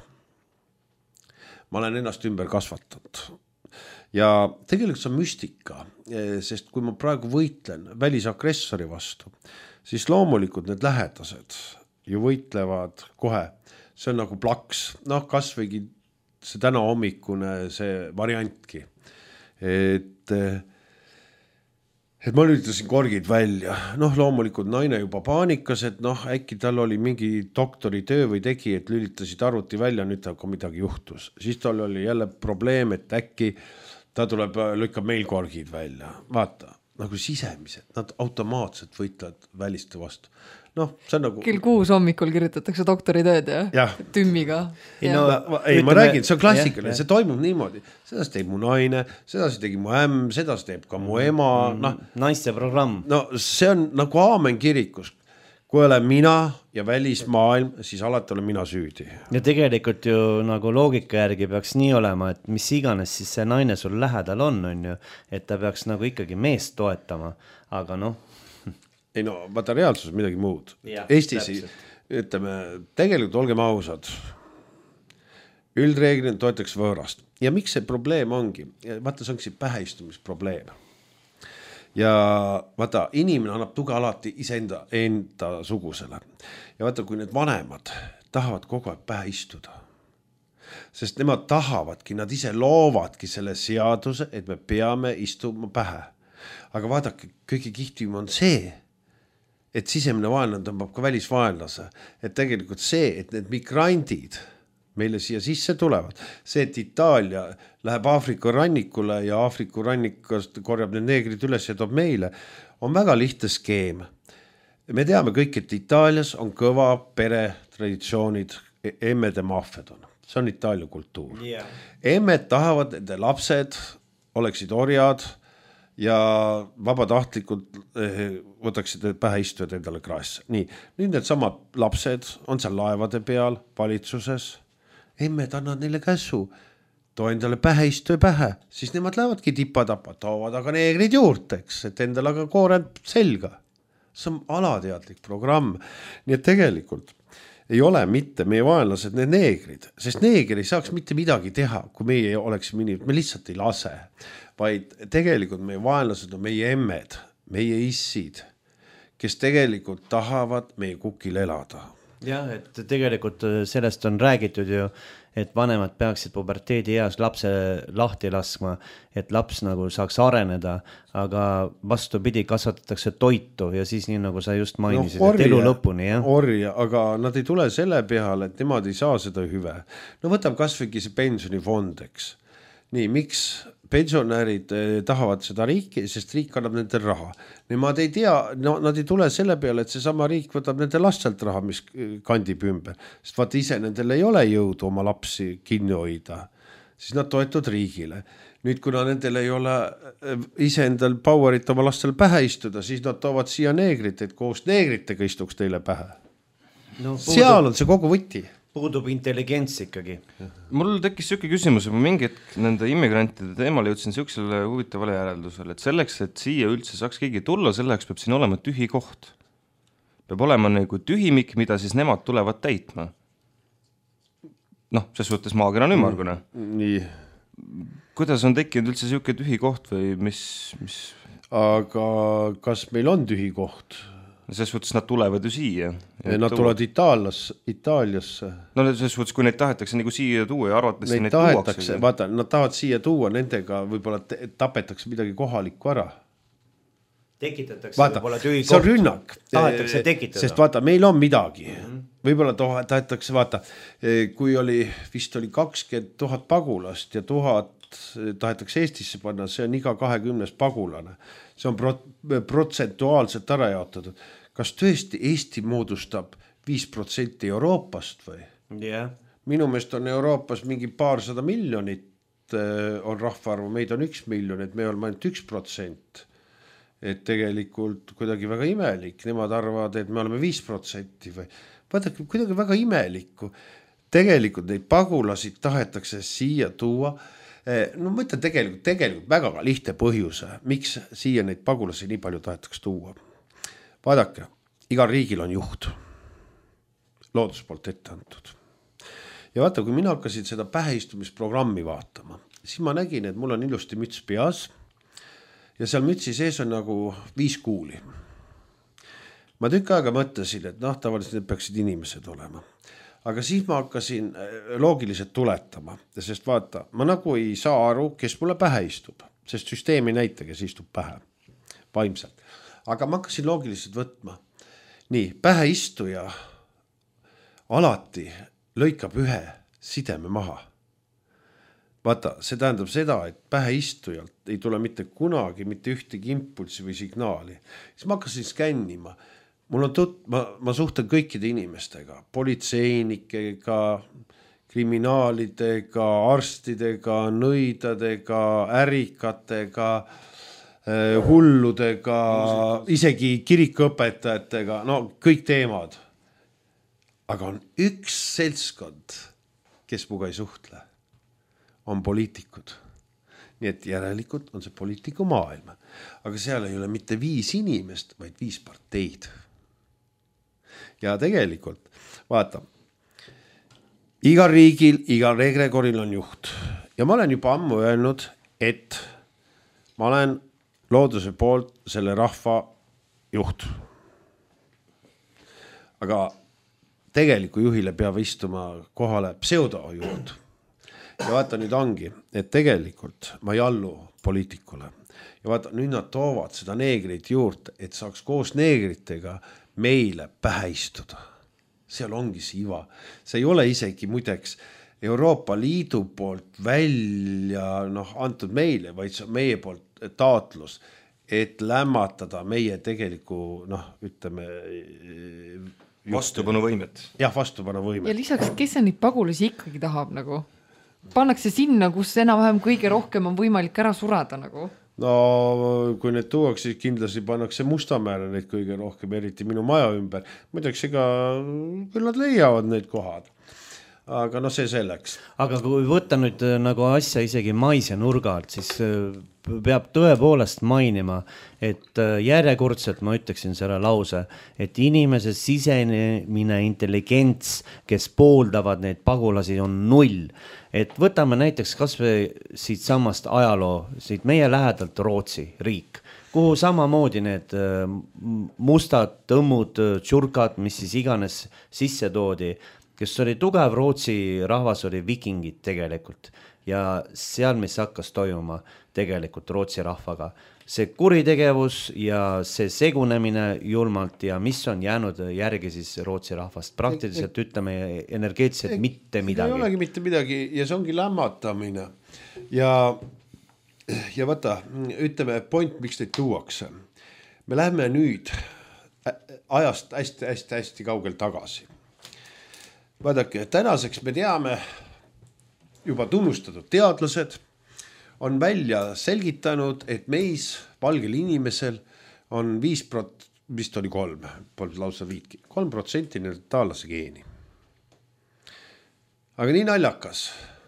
Ma olen ennast ümber kasvatanud. Ja tegelikult see on müstika, sest kui ma praegu võitlen välisagressori vastu, siis loomulikult need lähedased ju võitlevad kohe. See on nagu plaks, noh kas võigi see täna hommikune see variantki, et et ma lülitasin korgid välja. Noh, loomulikult naine juba paanikas, et noh, äkki tal oli mingi doktori töö või tegi, et lülitasid arvuti välja, nüüd aga midagi juhtus. Siis tal oli jälle probleem, et äkki ta tuleb, lükkab meil korgid välja. Vaata, nagu sisemised, nad automaatselt võitlevad väliste vastu. Noh, see on nagu... Kell kuus hommikul kirjutatakse doktoritööd ja, ja. Tümmiga. Ei, no, ma, ei, ma räägin, see on klassikaline, see toimub niimoodi. Seda teeb mu naine, seda tegi mu ämm, seda teeb ka mu ema. Mm, no, naiste programm. No see on nagu aamen kirikus. Kui olen mina ja välismaailm, siis alati olen mina süüdi. Ja tegelikult ju nagu loogika järgi peaks nii olema, et mis iganes siis see naine sul lähedal on, on ju, et ta peaks nagu ikkagi meest toetama, aga noh, ei no, vaata reaalsus on midagi muud. Ja, Eestis, täpselt. Ütleme, tegelikult olgem ausad, üldreeglina toetaks võõrast. Ja miks see probleem ongi? Vaata, see ongi päheistumisprobleem. Ja vaata, inimene annab tuge alati iseenda enda sugusele. Ja vaata, kui need vanemad tahavad kogu aeg pähe istuda, sest nemad tahavadki, nad ise loovadki selle seaduse, et me peame istuma pähe. Aga vaadake, kõige kihtim on see, et sisemine vaenlane tõmbab ka välisvaenlase. Et tegelikult see, et need migrandid meile siia sisse tulevad, see, et Itaalia läheb Aafrika rannikule ja Aafrika rannikust korjab need neegrid üles ja toob meile, on väga lihtne skeem. Me teame kõik, et Itaalias on kõva pere traditsioonid, emmede maffiad on. See on Itaalia kultuur. Yeah. Emmed tahavad, et lapsed oleksid orjad, ja vabatahtlikult võtaksid pähe istujad endale kraesse. Nii, nüüd need samad lapsed on seal laevade peal, valitsuses. Emmed annavad neile käsu, too endale pähe istuja pähe, siis nemad lähevadki tipa-tapa, toovad aga neegrid juurteks, et endale aga koorend selga. See on alateadlik programm. Nii et tegelikult ei ole mitte meie vaenlased need neegrid, sest neeger ei saaks mitte midagi teha, kui meie oleksime inimesed, me lihtsalt ei lase. Vaid tegelikult meie vaenlased on meie emmed, meie issid, kes tegelikult tahavad meie kukil elada. Jah, et tegelikult sellest on räägitud ju, et vanemad peaksid puberteedi eas lapse lahti laskma, et laps nagu saaks areneda, aga vastupidi kasvatatakse toitu ja siis nii nagu sa just mainisid, no, orja, et elu lõpuni. Ja? Orja, aga nad ei tule selle peale, et nemad ei saa seda hüve. No võtab kasvõigi see pensionifondeks. Nii, miks pensionärid tahavad seda riiki, sest riik annab nendel raha. Nemad ei tea, no, nad ei tule selle peale, et see sama riik võtab nende lastelt raha, mis kandib ümber. Sest vaata ise nendel ei ole jõudu oma lapsi kinni hoida. Siis nad toetud riigile. Nüüd, kuna nendel ei ole ise endal powerit oma lastel pähe istuda, siis nad toovad siia neegrit, et koos neegritega istuks teile pähe. No, puudu... Seal on see kogu võti. puudub intelligents ikkagi. Mul tekkis siuke küsimus, et ma mingi hetk nende immigrantide teemal jõudsin siuksele huvitavale järeldusele, et selleks, et siia üldse saaks keegi tulla, selleks peab siin olema tühi koht. Peab olema nagu tühimik, mida siis nemad tulevad täitma. Noh, ses suhtes maakera on ümmargune. Nii. Kuidas on tekkinud üldse siuke tühi koht või mis, mis... Aga kas meil on tühi koht? Ses suhtes nad tulevad ju siia. Ja nad tulevad Itaalias, Itaaliasse. No ses suhtes, kui neid tahetakse nagu siia tuua ja arvates neid, neid tahetakse, vaata, nad tahavad siia tuua, nendega võib-olla tapetakse midagi kohalikku ära. Tekitatakse vaata, võib-olla tühi koht. See on rünnak. Tahetakse tekitada. Sest vaata, meil on midagi. Mm-hmm. Võib-olla tahetakse, vaata, kui oli, vist oli kakskümmend tuhat pagulast ja tuhat tahetakse Eestisse panna, see on iga kahekümnes pagulane. See on prot- protsentuaalselt ära jaotatud. Kas tõesti Eesti moodustab viis protsenti Euroopast või? Yeah. Minu meelest on Euroopas mingi paarsada miljonit on rahvaarvu, meid on üks miljon, et me oleme ainult üks protsent. Et tegelikult kuidagi väga imelik, nemad arvavad, et me oleme viis protsenti või vaadake, kuidagi väga imelikku. Tegelikult neid pagulasid tahetakse siia tuua. No ma ütlen tegelikult, tegelikult väga lihtne põhjuse, miks siia neid pagulasi nii palju tahetakse tuua. Vaadake, igal riigil on juht. Loodus poolt ette antud. Ja vaata, kui mina hakkasin seda päheistumisprogrammi vaatama, siis ma nägin, et mul on ilusti müts peas ja seal mütsi sees on nagu viis kuuli. Ma tükk aega mõtlesin, et noh, tavaliselt need peaksid inimesed olema. Aga siis ma hakkasin loogiliselt tuletama, sest vaata, ma nagu ei saa aru, kes mulle pähe istub, sest süsteemi näita, kes istub pähe, vaimselt. Aga ma hakkasin loogiliselt võtma. Nii, pähe istuja alati lõikab ühe sideme maha. Vaata, see tähendab seda, et pähe istujalt ei tule mitte kunagi, mitte ühtegi impulsi või signaali. Siis ma hakkasin skännima. Mul on tut, ma, ma suhtlen kõikide inimestega, politseinikega, kriminaalidega, arstidega, nõidadega, ärikatega, hulludega, isegi kirikuõpetajatega, no kõik teemad. Aga on üks seltskond, kes muga ei suhtle, on poliitikud. Nii et järelikult on see poliitiku maailm. Aga seal ei ole mitte viis inimest, vaid viis parteid. Ja tegelikult, vaata, igal riigil, igal regregoril on juht. Ja ma olen juba ammu öelnud, et ma olen looduse poolt selle rahva juht. Aga tegeliku juhile peab istuma kohale pseudojuht. Ja vaata, nüüd ongi, et tegelikult ma ei allu poliitikule. Ja vaata, nüüd nad toovad seda neegrit juurde, et saaks koos neegritega meile pähe istuda. Seal ongi see iva. See ei ole isegi muideks Euroopa Liidu poolt välja noh, antud meile, vaid see on meie poolt taotlus, et lämmatada meie tegeliku, noh, ütleme... Vastupanuvõimet. Jah, vastupanuvõimet. Ja lisaks, kes on neid pagulasi ikkagi tahab nagu? Pannakse sinna, kus enam-vähem kõige rohkem on võimalik ära surada nagu? No kui need tuuaks, siis kindlasti pannakse Mustamäele neid kõige rohkem, eriti minu maja ümber. Muideks, ega küll nad leiavad neid kohad. Aga no see selleks. Aga kui võtta nüüd nagu asja isegi maise nurga alt, siis peab tõepoolest mainima, et järjekordselt ma ütleksin selle lause, et inimese sisenemine intelligents, kes pooldavad neid pagulasi, on null. Et võtame näiteks kas või siit samast ajaloo, siit meie lähedalt Rootsi riik, kuhu samamoodi need mustad tõmmud, tšurkad, mis siis iganes sisse toodi, kes oli tugev Rootsi rahvas, oli vikingid tegelikult. Ja seal, mis hakkas toimuma tegelikult Rootsi rahvaga. See kuritegevus ja see segunemine julmalt ja mis on jäänud järgi siis Rootsi rahvast. Praktiliselt ütleme energeetiliselt mitte midagi. Ei olegi mitte midagi ja see ongi lämmatamine. Ja, ja vaata, ütleme point, miks teid tuuakse. Me läheme nüüd ajast hästi, hästi, hästi kaugel tagasi. Vaadake, tänaseks me teame juba tunnustatud teadlased on välja selgitanud, et meis valgel inimesel on viis prot-, vist oli kolm, polnud lausa viitki, kolm protsenti neertaalase geeni. aga nii naljakas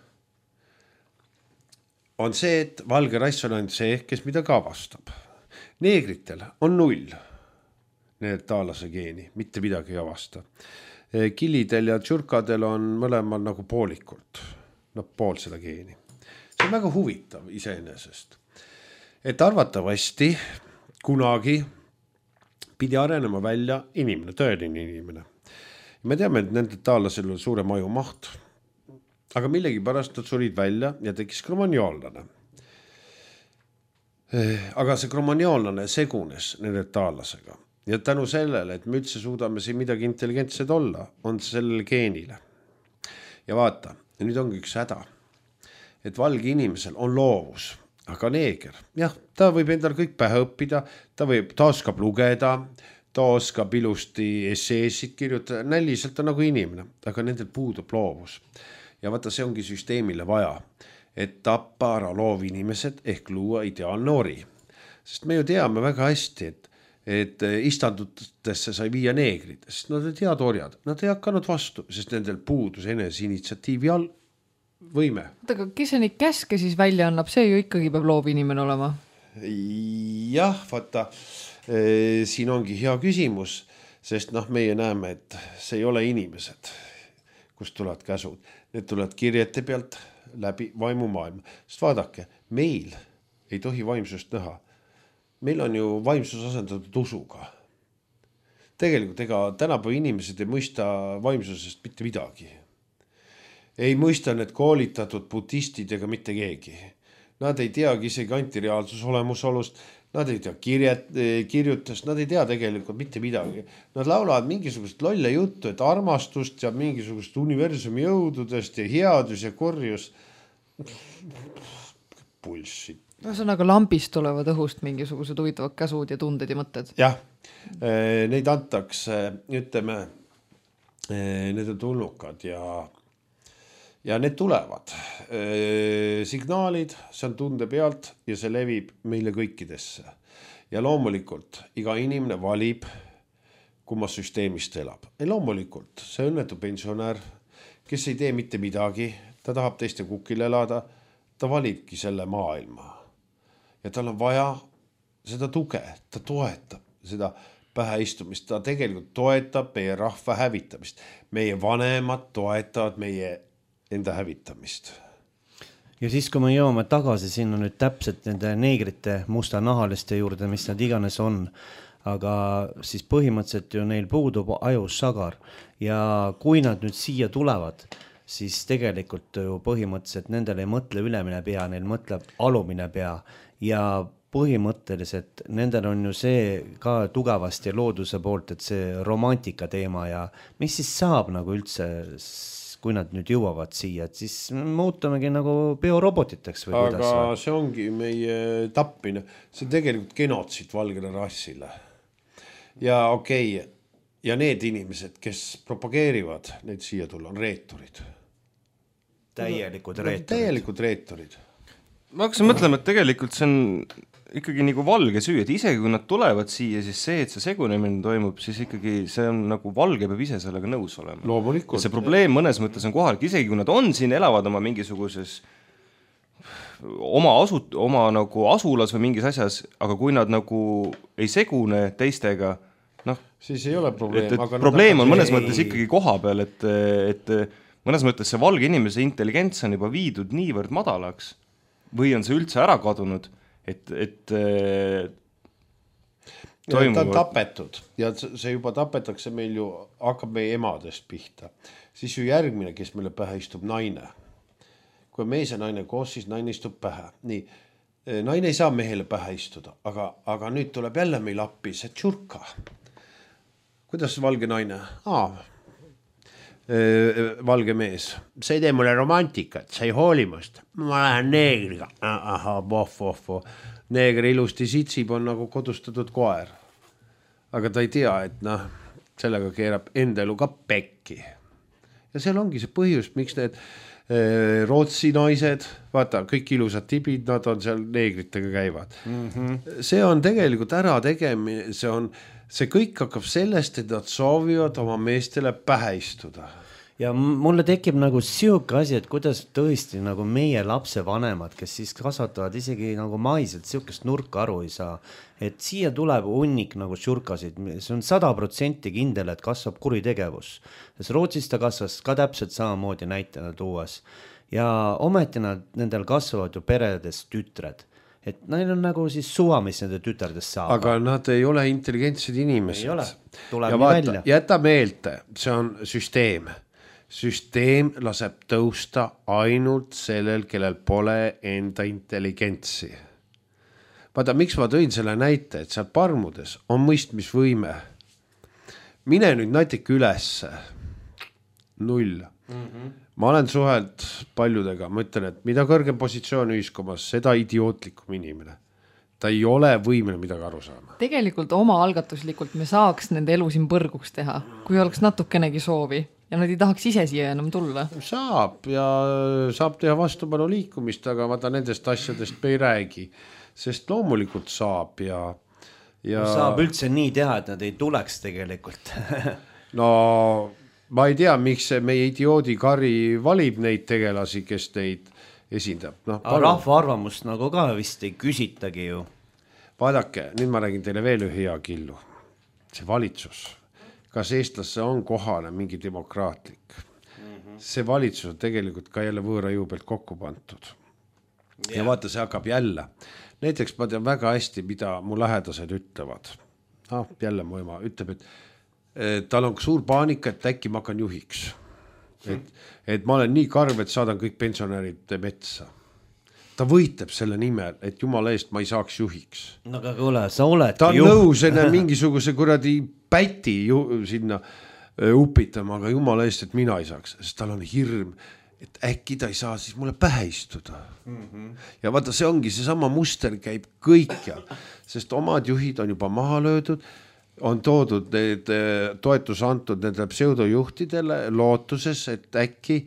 on see, et valge rass on ainult see, kes mida ka vastab. Neegritel on null neandertaalase geeni, mitte midagi ei avasta. Killidel ja tšurkadel on mõlemal nagu poolikult, no pool seda geeni. See on väga huvitav iseenesest. Et arvatavasti kunagi pidi arenema välja inimene, tõeline inimene. Me teame, et neandertaalasel on suurem ajumaht, aga millegi pärast nad surid välja ja tekkis kromagnoonlane. Aga see kromagnoonlane segunes neandertaalasega ja tänu sellele, et me üldse suudame siin midagi intelligentsed olla, on sellele geenile. Ja vaata, ja nüüd ongi üks häda, et valge inimesel on loovus, aga neeger, jah, ta võib endal kõik pähe õppida, ta võib, ta oskab lugeda, ta oskab ilusti esseesid kirjutada, nälliselt on nagu inimene, aga nendel puudub loovus. Ja vaata, see ongi süsteemile vaja, et tappa ära loov inimesed ehk luua ideaalne ori. Sest me ju teame väga hästi, et, et istandutesse sai viia neegrid, sest nad olid head orjad. Nad ei hakanud vastu, sest nendel puudus enese initsiatiivi all võime. Aga kes see neid käske siis välja annab, see ju ikkagi peab loov inimene olema. Jah, vaata, siin ongi hea küsimus, sest noh, meie näeme, et see ei ole inimesed, kust tulevad käsud. Need tulevad kirjete pealt läbi vaimumaailma. Sest vaadake, meil ei tohi vaimsust näha. Meil on ju vaimsus asendatud usuga. Tegelikult ega tänapäeva inimesed ei mõista vaimsusest mitte midagi. Ei mõista need koolitatud budistid ega mitte keegi. Nad ei teagi isegi antireaalsus olemusolust, nad ei tea kirjet, kirjutust, nad ei tea tegelikult mitte midagi. Nad laulavad mingisugust lolle juttu, et armastust ja mingisugust universumi jõududest ja headus ja korjus. Bullshit. Ühesõnaga lambist tulevad õhust mingisugused huvitavad käsud ja tunded ja mõtted. Jah, neid antakse, ütleme, need on tulnukad ja, ja need tulevad. Signaalid, see on tunde pealt ja see levib meile kõikidesse. Ja loomulikult iga inimene valib, kumma süsteemist elab. Ja loomulikult see õnnetu pensionär, kes ei tee mitte midagi, ta tahab teiste kukil elada, ta valibki selle maailma. Ja tal on vaja seda tuge, ta toetab seda päheistumist, ta tegelikult toetab meie rahva hävitamist. Meie vanemad toetavad meie enda hävitamist. Ja siis, kui me jõuame tagasi sinna nüüd täpselt nende neegrite mustanahaliste juurde, mis nad iganes on, aga siis põhimõtteliselt ju neil puudub ajus sagar ja kui nad nüüd siia tulevad, siis tegelikult ju põhimõtteliselt nendel ei mõtle ülemine pea, neil mõtleb alumine pea ja põhimõtteliselt nendel on ju see ka tugevasti looduse poolt, et see romantika teema ja mis siis saab nagu üldse, kui nad nüüd jõuavad siia, et siis muutumegi nagu biorobotiteks või aga kuidas? Aga see ongi meie tappine, see on tegelikult genotsid valgele rassile. Ja okei, okay, ja need inimesed, kes propageerivad neid siia tulla, on reeturid. Täielikud reeturid. Täielikud reeturid. Ma hakkasin mõtlema, et tegelikult see on ikkagi nagu valge süü, et isegi kui nad tulevad siia, siis see, et see segunemine toimub, siis ikkagi see on nagu valge peab ise sellega nõus olema. Loomulikult. See probleem mõnes mõttes on kohalik, isegi kui nad on siin, elavad oma mingisuguses oma, asut, oma nagu asulas või mingis asjas, aga kui nad nagu ei segune teistega, noh, siis ei ole probleem. Et, et aga probleem on mõnes ei... mõttes ikkagi koha peal, et, et mõnes mõttes see valge inimese intelligents on juba viidud niivõrd madalaks või on see üldse ära kadunud, et, et toimuvad... Ta on tapetud ja see juba tapetakse meil ju, hakkab meie emadest pihta. Siis ju järgmine, kes meile pähe istub, naine. Kui mees ja naine koos, siis naine istub pähe. Nii, naine ei saa mehele pähe istuda, aga, aga nüüd tuleb jälle meil appi see tšurka. Kuidas valge naine? Aa, valge mees, see ei tee mulle romantikat, see ei hoolimust, ma lähen neegriga, aha, voh, voh, voh. Neeger ilusti sitsib, on nagu kodustatud koer, aga ta ei tea, et noh, sellega keerab enda elu ka pekki ja seal ongi see põhjus, miks need eh, Rootsi naised, vaata, kõik ilusad tibid, nad on seal neegritega käivad mm-hmm. See on tegelikult ära tegemine, see on See kõik hakkab sellest, et nad soovivad oma meestele pähe istuda. ja mulle tekib nagu siuke asi, et kuidas tõesti nagu meie lapsevanemad, kes siis kasvatavad isegi nagu maiselt siukest nurka aru ei saa, et siia tuleb hunnik nagu šurkasid, see on sada protsenti kindel, et kasvab kuritegevus. Sest Rootsis ta kasvas ka täpselt samamoodi näitena tuues ja ometi nad, nendel kasvavad ju peredes tütred. Et neil on nagu siis suva, mis nende tütardest saab. Aga nad ei ole intelligentsed inimesed. Ei ole, tuleb ja nii vaata, välja. Jäta meelde, see on süsteem. Süsteem laseb tõusta ainult sellel, kellel pole enda intelligentsi. Vaata, miks ma tõin selle näite, et seal parmudes on mõistmisvõime. Mine nüüd natuke ülesse. Null. Mm-hmm. Ma olen suhelt paljudega, ma ütlen, et mida kõrgem positsioon ühiskonnas, seda idiootlikum inimene. Ta ei ole võimeline midagi aru saama. Tegelikult oma algatuslikult me saaks nende elu siin põrguks teha, kui oleks natukenegi soovi ja nad ei tahaks ise siia enam tulla. Saab ja saab teha vastupanu liikumist, aga vaata nendest asjadest me ei räägi, sest loomulikult saab ja, ja... Saab üldse nii teha, et nad ei tuleks tegelikult. No ma ei tea, miks see meie idioodi Kari valib neid tegelasi, kes neid esindab. No, rahva arvamust nagu ka vist ei küsitagi ju. Vaadake, nüüd ma räägin teile veel ühe hea killu. See valitsus, kas eestlasse on kohane mingi demokraatlik? Mm-hmm. See valitsus on tegelikult ka jälle võõra jõu pealt kokku pantud. Ja, ja vaata, see hakkab jälle. Näiteks ma tean väga hästi, mida mu lähedased ütlevad. Ah, jälle mu ema ütleb, et tal on suur paanika, et äkki ma hakkan juhiks. Et, et ma olen nii karv, et saadan kõik pensionärid metsa. Ta võitleb selle nimel, et jumala eest ma ei saaks juhiks. No aga kuule, sa oled ta on juh... nõus enne mingisuguse kuradi päti ju, sinna upitama, aga jumala eest, et mina ei saaks. Sest tal on hirm, et äkki ta ei saa siis mulle pähe istuda. Mm-hmm. Ja vaata, see ongi, see sama muster käib kõikjal. Sest omad juhid on juba maha löödud, on toodud need toetus antud nendele pseudojuhtidele lootuses, et äkki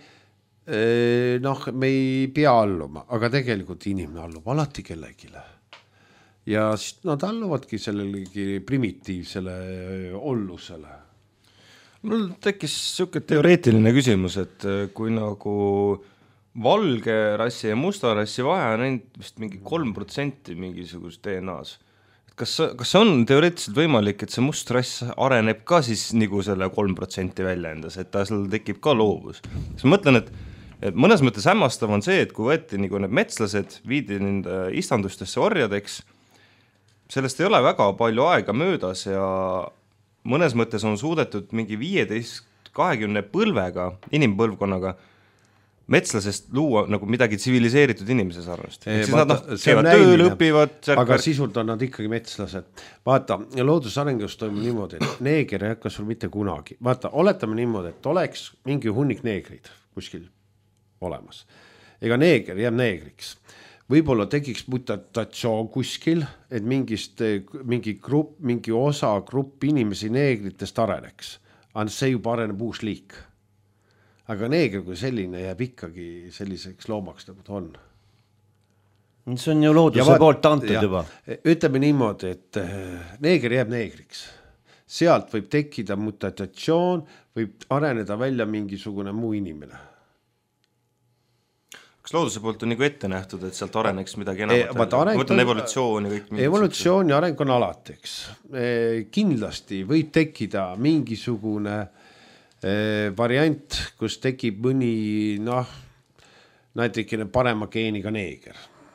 noh, me ei pea alluma, aga tegelikult inimene allub alati kellegile. Ja siis nad alluvadki sellelegi primitiivsele ollusele. Mul tekkis siuke teoreetiline küsimus, et kui nagu valge rassi ja musta rassi vahe on ainult vist mingi kolm protsenti mingisugust D N A-s. Kas, kas on teoreetiliselt võimalik, et see must rass areneb ka siis nagu selle kolm protsenti välja endas, et ta seal tekib ka loovus? Siis ma mõtlen, et, et mõnes mõttes hämmastav on see, et kui võeti nagu need metslased, viidi nende istandustesse orjadeks, sellest ei ole väga palju aega möödas ja mõnes mõttes on suudetud mingi viieteist kahekümne põlvega, inimpõlvkonnaga, metslasest luua nagu midagi tsiviliseeritud inimese sarnast. Siis nad noh, käivad tööl, õpivad. Aga sisult on nad ikkagi metslased. Vaata, loodusarengus toimub niimoodi, et neeger ei hakka sul mitte kunagi. Vaata, oletame niimoodi, et oleks mingi hunnik neegrid kuskil olemas. Ega neeger jääb neegriks. Võib-olla tekiks mutatsioon kuskil, et mingist, mingi, grupp, mingi osa grupp inimesi neegritest areneks. Aga see juba areneb uus liik. Aga neeger kui selline jääb ikkagi selliseks loomaks, nagu ta on. See on ju looduse vaat, poolt antud ja, juba. Ütleme niimoodi, et neeger jääb neegriks. Sealt võib tekkida mutatsioon, võib areneda välja mingisugune muu inimene. Kas looduse poolt on nagu ette nähtud, et sealt areneks midagi enamat? E, Võtan evolutsioon ja kõik. Evolutsioon ja areng on alateks. E, kindlasti võib tekkida mingisugune variant, kus tekib mõni noh, näitekene parema geeniga neeger.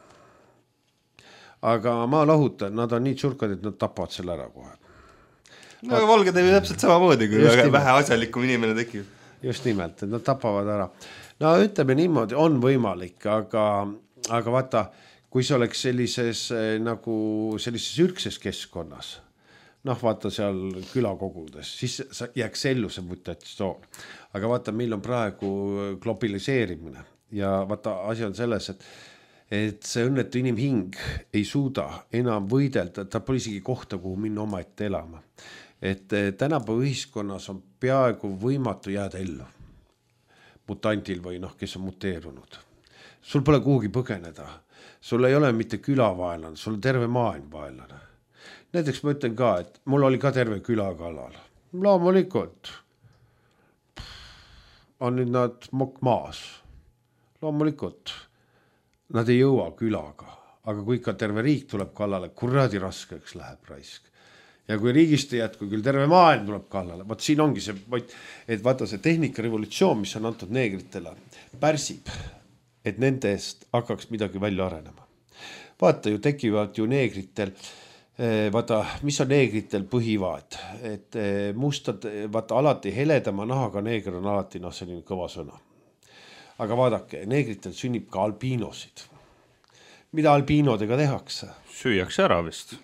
Aga ma lahutan, nad on nii tsurkad, et nad tapavad selle ära kohe. No aga valge teeb täpselt samamoodi, kui väga vähe asjalikum inimene tekib. Just nimelt, et nad tapavad ära. No ütleme niimoodi, on võimalik, aga, aga vaata, kui see oleks sellises, nagu sellises ürgses keskkonnas, noh, vaata seal külakogudes, siis jääks ellu see mutatsioon. Aga vaata, meil on praegu globaliseerimine ja vaata, asi on selles, et, et see õnnetu inimhing ei suuda enam võidelda, ta pole isegi kohta, kuhu minna oma ette elama. Et tänapäeva ühiskonnas on peaaegu võimatu jääda ellu mutantil või noh, kes on muteerunud. Sul pole kuhugi põgeneda, sul ei ole mitte külavaelane, sul on terve maailm vaelane. Näiteks ma ütlen ka, et mul oli ka terve küla kallal. Loomulikult. on nüüd nad mokk maas. Loomulikult nad ei jõua külaga, aga kui ikka terve riik tuleb kallale, kuradi raskeks läheb raisk. Ja kui riigist ei jätku, küll terve maailm tuleb kallale. Vaat siin ongi see, et vaata see tehnika revolutsioon, mis on antud neegritele, pärsib, et nendest hakkaks midagi välja arenema. Vaata ju tekivad ju neegritel, vaata, mis on neegritel põhivaad, et mustad, vaata alati heledama nahaga neeger on alati noh, selline kõva sõna. Aga vaadake, neegritel sünnib ka albiinosid. Mida albiinodega tehakse? Süüakse ära vist.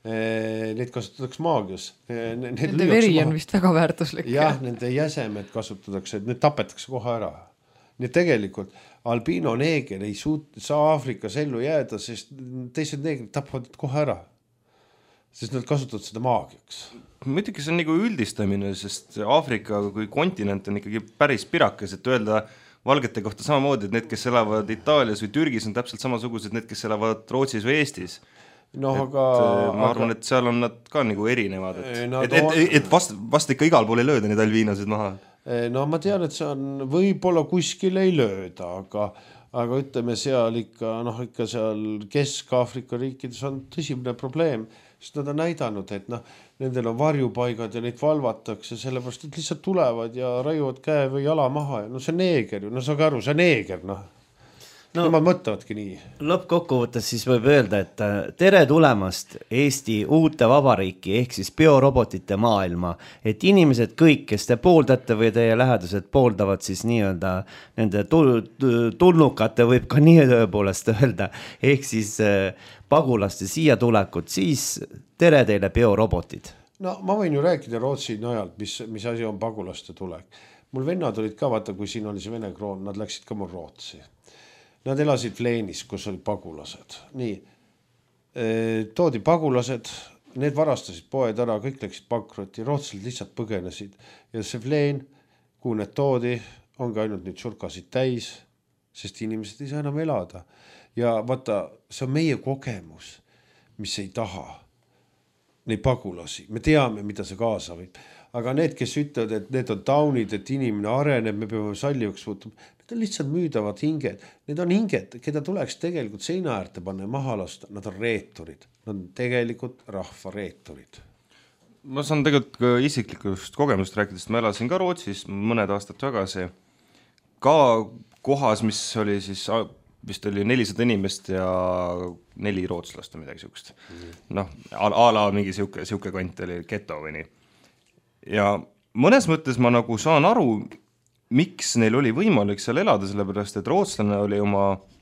Need kasutatakse maagias. Nende veri on vist väga väärtuslik. Jah, nende jäsemed kasutatakse, need tapetakse kohe ära. Nii tegelikult albiino neeger ei suut, saa Aafrikas ellu jääda, sest teised neegrid tapavad kohe ära. Sest nad kasutavad seda maagiaks. Muidugi see on nagu üldistamine, sest Aafrika kui kontinent on ikkagi päris pirakas, et öelda valgete kohta samamoodi, et need, kes elavad Itaalias või Türgis, on täpselt samasugused need, kes elavad Rootsis või Eestis. No, et, aga, ma arvan, aga... et seal on nad ka nagu erinevad, et, et, et, et, et vast, vast ikka igal pool ei lööda need albiinosid maha. No ma tean, et see on võib-olla kuskil ei lööda, aga, aga ütleme seal ikka, noh ikka seal Kesk-Aafrika riikides on tõsimine probleem, sest nad on näidanud, et noh, nendel on varjupaigad ja neid valvatakse, sellepärast, et lihtsalt tulevad ja raiuvad käe või jala maha. No see neeger ju, no saage aru, see neeger, noh. No, nemad mõtlavadki nii. Lõppkokkuvõttes siis võib öelda, et tere tulemast Eesti uute vabariiki ehk siis biorobotite maailma, et inimesed kõik, kes te pooldate või teie lähedused pooldavad siis nii-öelda nende tulnukate võib ka nii tõepoolest öelda, ehk siis pagulaste siia tulekut, siis tere teile biorobotid. No ma võin ju rääkida Rootsi najalt, mis, mis asi on pagulaste tulek. Mul vennad olid ka, vaata, kui siin oli see Vene kroon, nad läksid ka mul Rootsi. Nad elasid Fleenis, kus olid pagulased. Nii, toodi pagulased, need varastasid poed ära, kõik läksid pankrotti, rootslased lihtsalt põgenesid. Ja see Fleen, kuhu need toodi, ongi ainult nüüd surkasid täis, sest inimesed ei saa enam elada. Ja vaata, see on meie kogemus, mis ei taha neid pagulasi. Me teame, mida see kaasa võib. Aga need, kes ütlevad, et need on taunid, et inimene areneb, me peame sallivaks võtma, need on lihtsalt müüdavad hinged. Need on hinged, keda tuleks tegelikult seina äärte panna ja maha lasta. Nad on reeturid. Nad on tegelikult rahva reeturid. Ma saan tegelikult ka isiklikust kogemust rääkida, sest ma elasin ka Rootsis mõned aastad tagasi. Ka kohas, mis oli siis, vist oli nelisada inimest ja neli rootslast või midagi siukest. Mm. Noh, a la mingi siuke, siuke kant oli geto või nii. Ja mõnes mõttes ma nagu saan aru, miks neil oli võimalik seal elada, sellepärast, et rootslane oli oma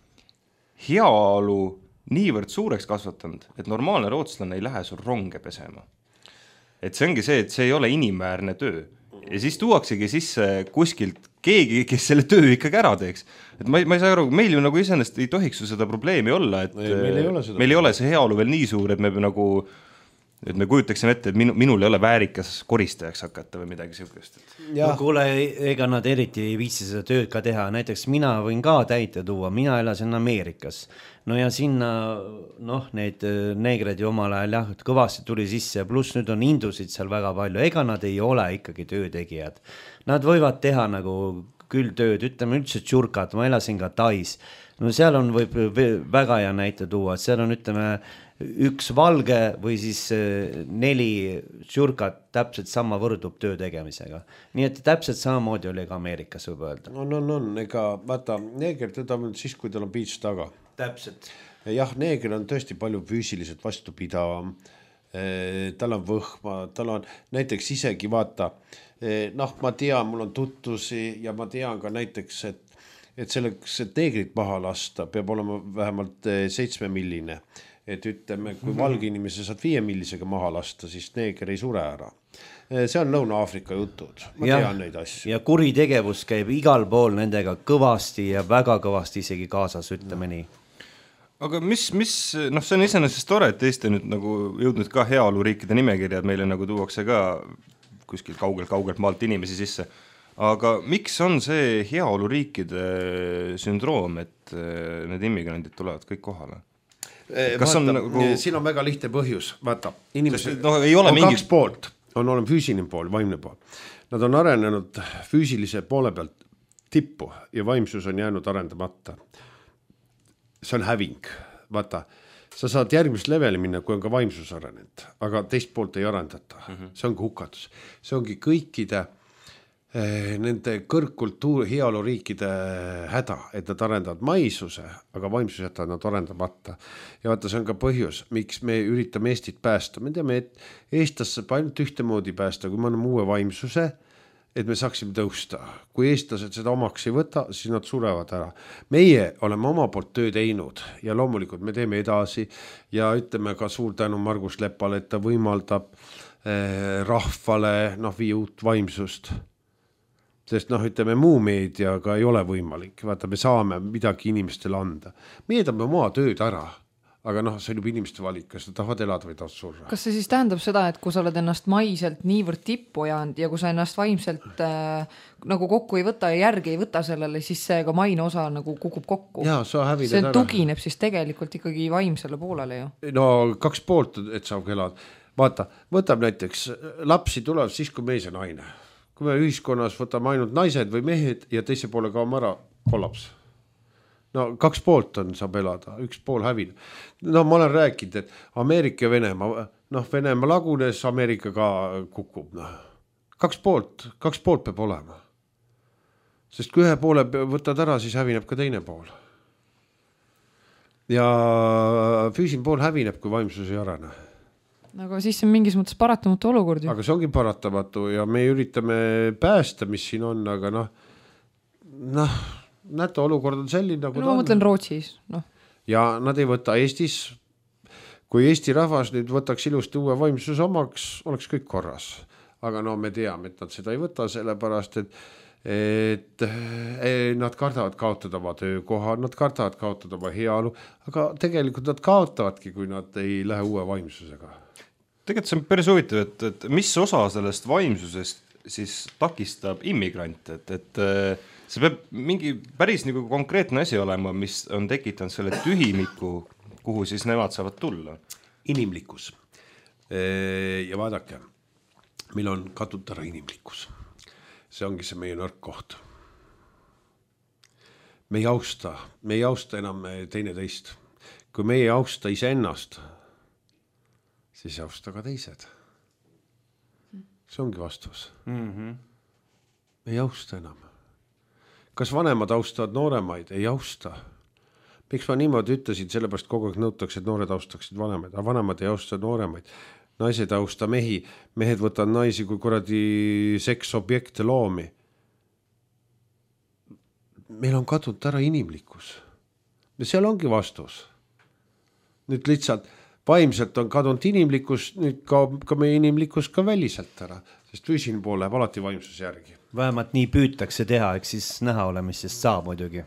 heaolu niivõrd suureks kasvatanud, et normaalne rootslane ei lähe sul ronge pesema. Et see ongi see, et see ei ole inimväärne töö. Ja siis tuuaksegi sisse kuskilt keegi, kes selle töö ikkagi ära teeks. Et ma ei, ma ei saa aru, meil ju nagu iseenesest ei tohiks ju seda probleemi olla, et ei, meil, ei ole seda. meil ei ole see heaolu veel nii suur, et me nagu et me kujutaksime ette, et minu, minul ei ole väärikas koristajaks hakata või midagi siukest. No kuule, ega nad eriti ei viitsi seda tööd ka teha. Näiteks mina võin ka täite tuua, mina elasin Ameerikas. No ja sinna, noh, need neegred ju omal ajal jah, kõvasti tuli sisse, pluss nüüd on indusid seal väga palju. Ega nad ei ole ikkagi töötegijad. Nad võivad teha nagu küll tööd, ütleme üldse tšurkat, ma elasin ka Tais. No seal on võib väga hea näite tuua, seal on ütleme üks valge või siis neli tšurkat täpselt sama võrdub töö tegemisega. Nii et täpselt samamoodi oli ka Ameerikas võib öelda. No, no, no, ega vaata, neeger teda on siis, kui tal on piits taga. Täpselt. Jah, neeger on tõesti palju füüsiliselt vastupidavam. Tal on võhma, tal on näiteks isegi vaata, noh, ma tean, mul on tuttusi ja ma tean ka näiteks, et et selleks, et neegrit maha lasta, peab olema vähemalt seitsme milline. Et ütleme, kui valge inimese saad viie millisega maha lasta, siis neeger ei sure ära. See on Lõuna-Aafrika jutud. Ma ja, tean neid asju. Ja kuritegevus käib igal pool nendega kõvasti ja väga kõvasti isegi kaasas, ütleme nii. Aga mis, mis, noh, see on iseenesest tore, et Eesti nüüd nagu jõudnud ka heaoluriikide nimekirjad, meile nagu tuuakse ka kuskil kaugelt-kaugelt maalt inimesi sisse. Aga miks on see heaoluriikide sündroom, et need immigrandid tulevad kõik kohale? Kas vaata, on nagu... siin on väga lihtne põhjus, vaata, inimesed no, ei ole on mingi... kaks poolt, on olema füüsiline pool, vaimne pool. Nad on arenenud füüsilise poole pealt tippu ja vaimsus on jäänud arendamata. See on häving, vaata, sa saad järgmist leveli minna, kui on ka vaimsus arenenud, aga teist poolt ei arendata. Mm-hmm. See ongi hukatus. See ongi kõikide eh, nende kõrgkultuur, heaoluriikide häda, et nad arendavad maisuse, aga vaimsus jätavad nad arendamata. Ja vaata, see on ka põhjus, miks me üritame Eestit päästa. Me teame, et Eestas saab ainult ühtemoodi päästa, kui me anname uue vaimsuse, et me saaksime tõusta. Kui eestlased seda omaks ei võta, siis nad surevad ära. Meie oleme oma poolt töö teinud ja loomulikult me teeme edasi ja ütleme ka suur tänu Margus Lepale, et ta võimaldab eh, rahvale noh, vii uut vaimsust. Sest noh, ütleme muu meediaga ei ole võimalik. Vaata, me saame midagi inimestele anda. Meie tahame oma tööd ära. Aga noh, see on juba inimeste valik, kas nad tahavad elada või tahavad surra. Kas see siis tähendab seda, et kui sa oled ennast maiselt niivõrd tippu jäänud ja kui sa ennast vaimselt äh, nagu kokku ei võta ja järgi ei võta sellele, siis see ka maine osa nagu kukub kokku? Jaa, sa hävined see ära. tugineb siis tegelikult ikkagi vaimsele poolele ju. No kaks poolt, et saab elada. Vaata, võtab näiteks, lapsi tulevad siis, kui mees ja naine. Kui me ühiskonnas võtame ainult naised või mehed ja teise poole kaome ära, kollaps. No kaks poolt on, saab elada, üks pool hävin. No ma olen rääkinud, et Ameerika ja Venemaa, noh Venemaa lagunes, Ameerika ka kukub. No. Kaks poolt, kaks poolt peab olema. Sest kui ühe poole võtad ära, siis hävineb ka teine pool. Ja füüsiline pool hävineb, kui vaimsus ei arene. Aga siis see on mingis mõttes paratamatu olukord ju. Aga see ongi paratamatu ja me üritame päästa, mis siin on, aga noh, noh, näete, olukord on selline nagu no, ma mõtlen Rootsis no. Ja nad ei võta Eestis, kui Eesti rahvas nüüd võtaks ilusti uue vaimsuse omaks, oleks kõik korras, aga no me teame, et nad seda ei võta sellepärast, et, et nad kardavad kaotada oma töökoha, nad kardavad kaotada oma heaolu, aga tegelikult nad kaotavadki, kui nad ei lähe uue vaimsusega. Tegelikult see on päris huvitav, et, et mis osa sellest vaimsusest siis takistab immigrante, et, et see peab mingi päris nagu konkreetne asi olema, mis on tekitanud selle tühimiku, kuhu siis nemad saavad tulla. Inimlikkus. Ja vaadake, meil on kadunud ära inimlikkus. See ongi see meie nõrk koht. Me ei austa, me ei austa enam teine teist. Kui me ei austa ise ennast, siis ei austa ka teised. See ongi vastus. Mm-hmm. Me ei austa enam. Kas vanemad austavad nooremaid? Ei austa. Miks ma niimoodi ütlesin, sellepärast kogu aeg nõutakse, et noored austaksid vanemaid, aga vanemad ei austa nooremaid. Naised austa mehi, mehed võtavad naisi kui kuradi seksobjekte loomi. Meil on kadunud ära inimlikkus. Ja seal ongi vastus. Nüüd lihtsalt vaimselt on kadunud inimlikkus, nüüd kaob ka meie inimlikkus ka väliselt ära, sest füüsiline pool läheb alati vaimsuse järgi. Vähemalt nii püütakse teha, eks siis näha ole, mis siis saab muidugi.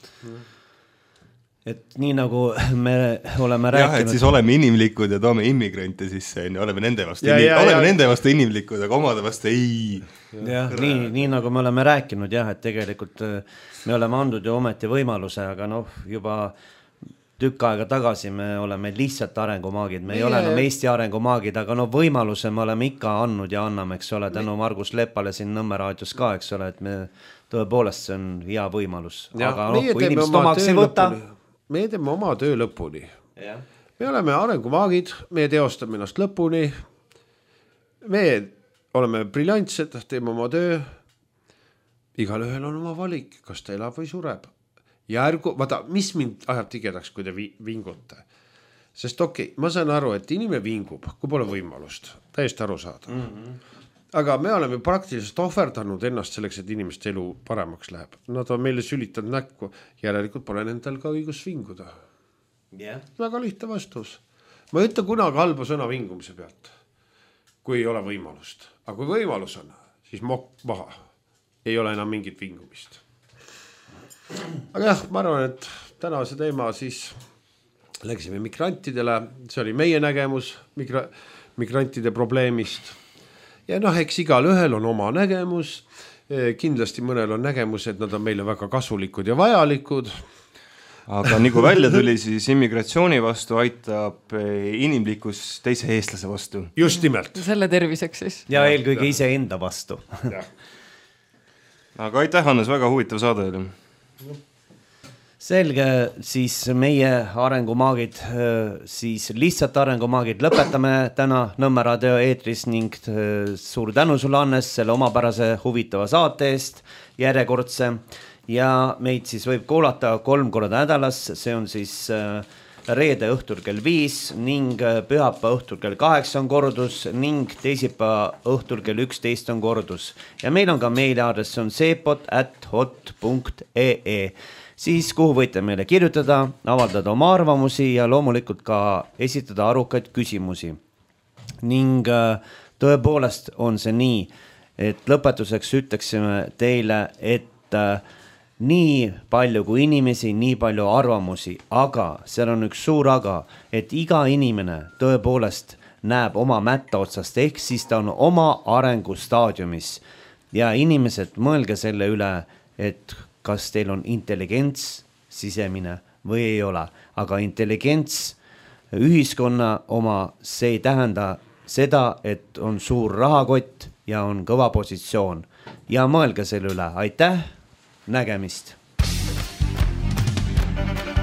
Et nii nagu me oleme rääkinud. Jah, et siis oleme inimlikud ja toome immigrante sisse, oleme nende vastu, ja, inim... ja, oleme ja. nende vastu inimlikud, aga omade vastu ei. Jah, nii, nii nagu me oleme rääkinud, jah, et tegelikult me oleme andnud ju ometi võimaluse, aga noh, juba tükk aega tagasi me oleme lihtsalt arengumaagid, me ei ole enam Eesti arengumaagid, aga no võimaluse me oleme ikka andnud ja anname, eks ole, tänu Margus Lepale siin Nõmme raadios ka, eks ole, et me tõepoolest see on hea võimalus. Ja, aga no, kui inimesed omaks ei võta. Me teeme oma töö lõpuni. Ja. Me oleme arengumaagid, me teostame ennast lõpuni. Me oleme briljantsed, teeme oma töö. Igal ühel on oma valik, kas ta elab või sureb. Ja ärgu, vaata, mis mind ajab tigedaks, kui te vingute. Sest okei, okay, ma saan aru, et inimene vingub, kui pole võimalust. Täiesti aru saada. Mm-hmm. Aga me oleme praktiliselt ohverdanud ennast selleks, et inimeste elu paremaks läheb. Nad on meile sülitanud näkku. Järelikult pole nendel ka õigus vinguda. Yeah. Väga lihtne vastus. Ma ei ütle kunagi halba sõna vingumise pealt, kui ei ole võimalust. Aga kui võimalus on, siis mokk maha. Ei ole enam mingit vingumist. Aga jah, ma arvan, et tänase teema siis läksime migrantidele, see oli meie nägemus migra- migrantide probleemist. Ja noh, eks igal ühel on oma nägemus, kindlasti mõnel on nägemus, et nad on meile väga kasulikud ja vajalikud. Aga nagu välja tuli, siis immigratsiooni vastu aitab inimlikkus teise eestlase vastu. Just nimelt. Selle terviseks siis. Ja eelkõige ise enda vastu. aga aitäh, Hannes, väga huvitav saade oli. Selge, siis meie arengumaagid, siis lihtsalt arengumaagid lõpetame täna Nõmme raadio eetris ning suur tänu sulle, Hannes, selle omapärase huvitava saate eest, järjekordse, ja meid siis võib kuulata kolm korda nädalas, see on siis reede õhtul kell viis ning pühapäeva õhtul kell kaheksa on kordus ning teisipäeva õhtul kell üksteist on kordus. Ja meil on ka meiliaadress, on seepot at hot punkt ee, siis kuhu võite meile kirjutada, avaldada oma arvamusi ja loomulikult ka esitada arukaid küsimusi. Ning tõepoolest on see nii, et lõpetuseks ütleksime teile, et nii palju kui inimesi, nii palju arvamusi, aga seal on üks suur aga, et iga inimene tõepoolest näeb oma mätta otsast, ehk siis ta on oma arengustaadiumis. Ja inimesed, mõelge selle üle, et kas teil on intelligents sisemine või ei ole. Aga intelligents ühiskonna oma, see ei tähenda seda, et on suur rahakott ja on kõva positsioon. Ja mõelge selle üle. Aitäh! Nägemist!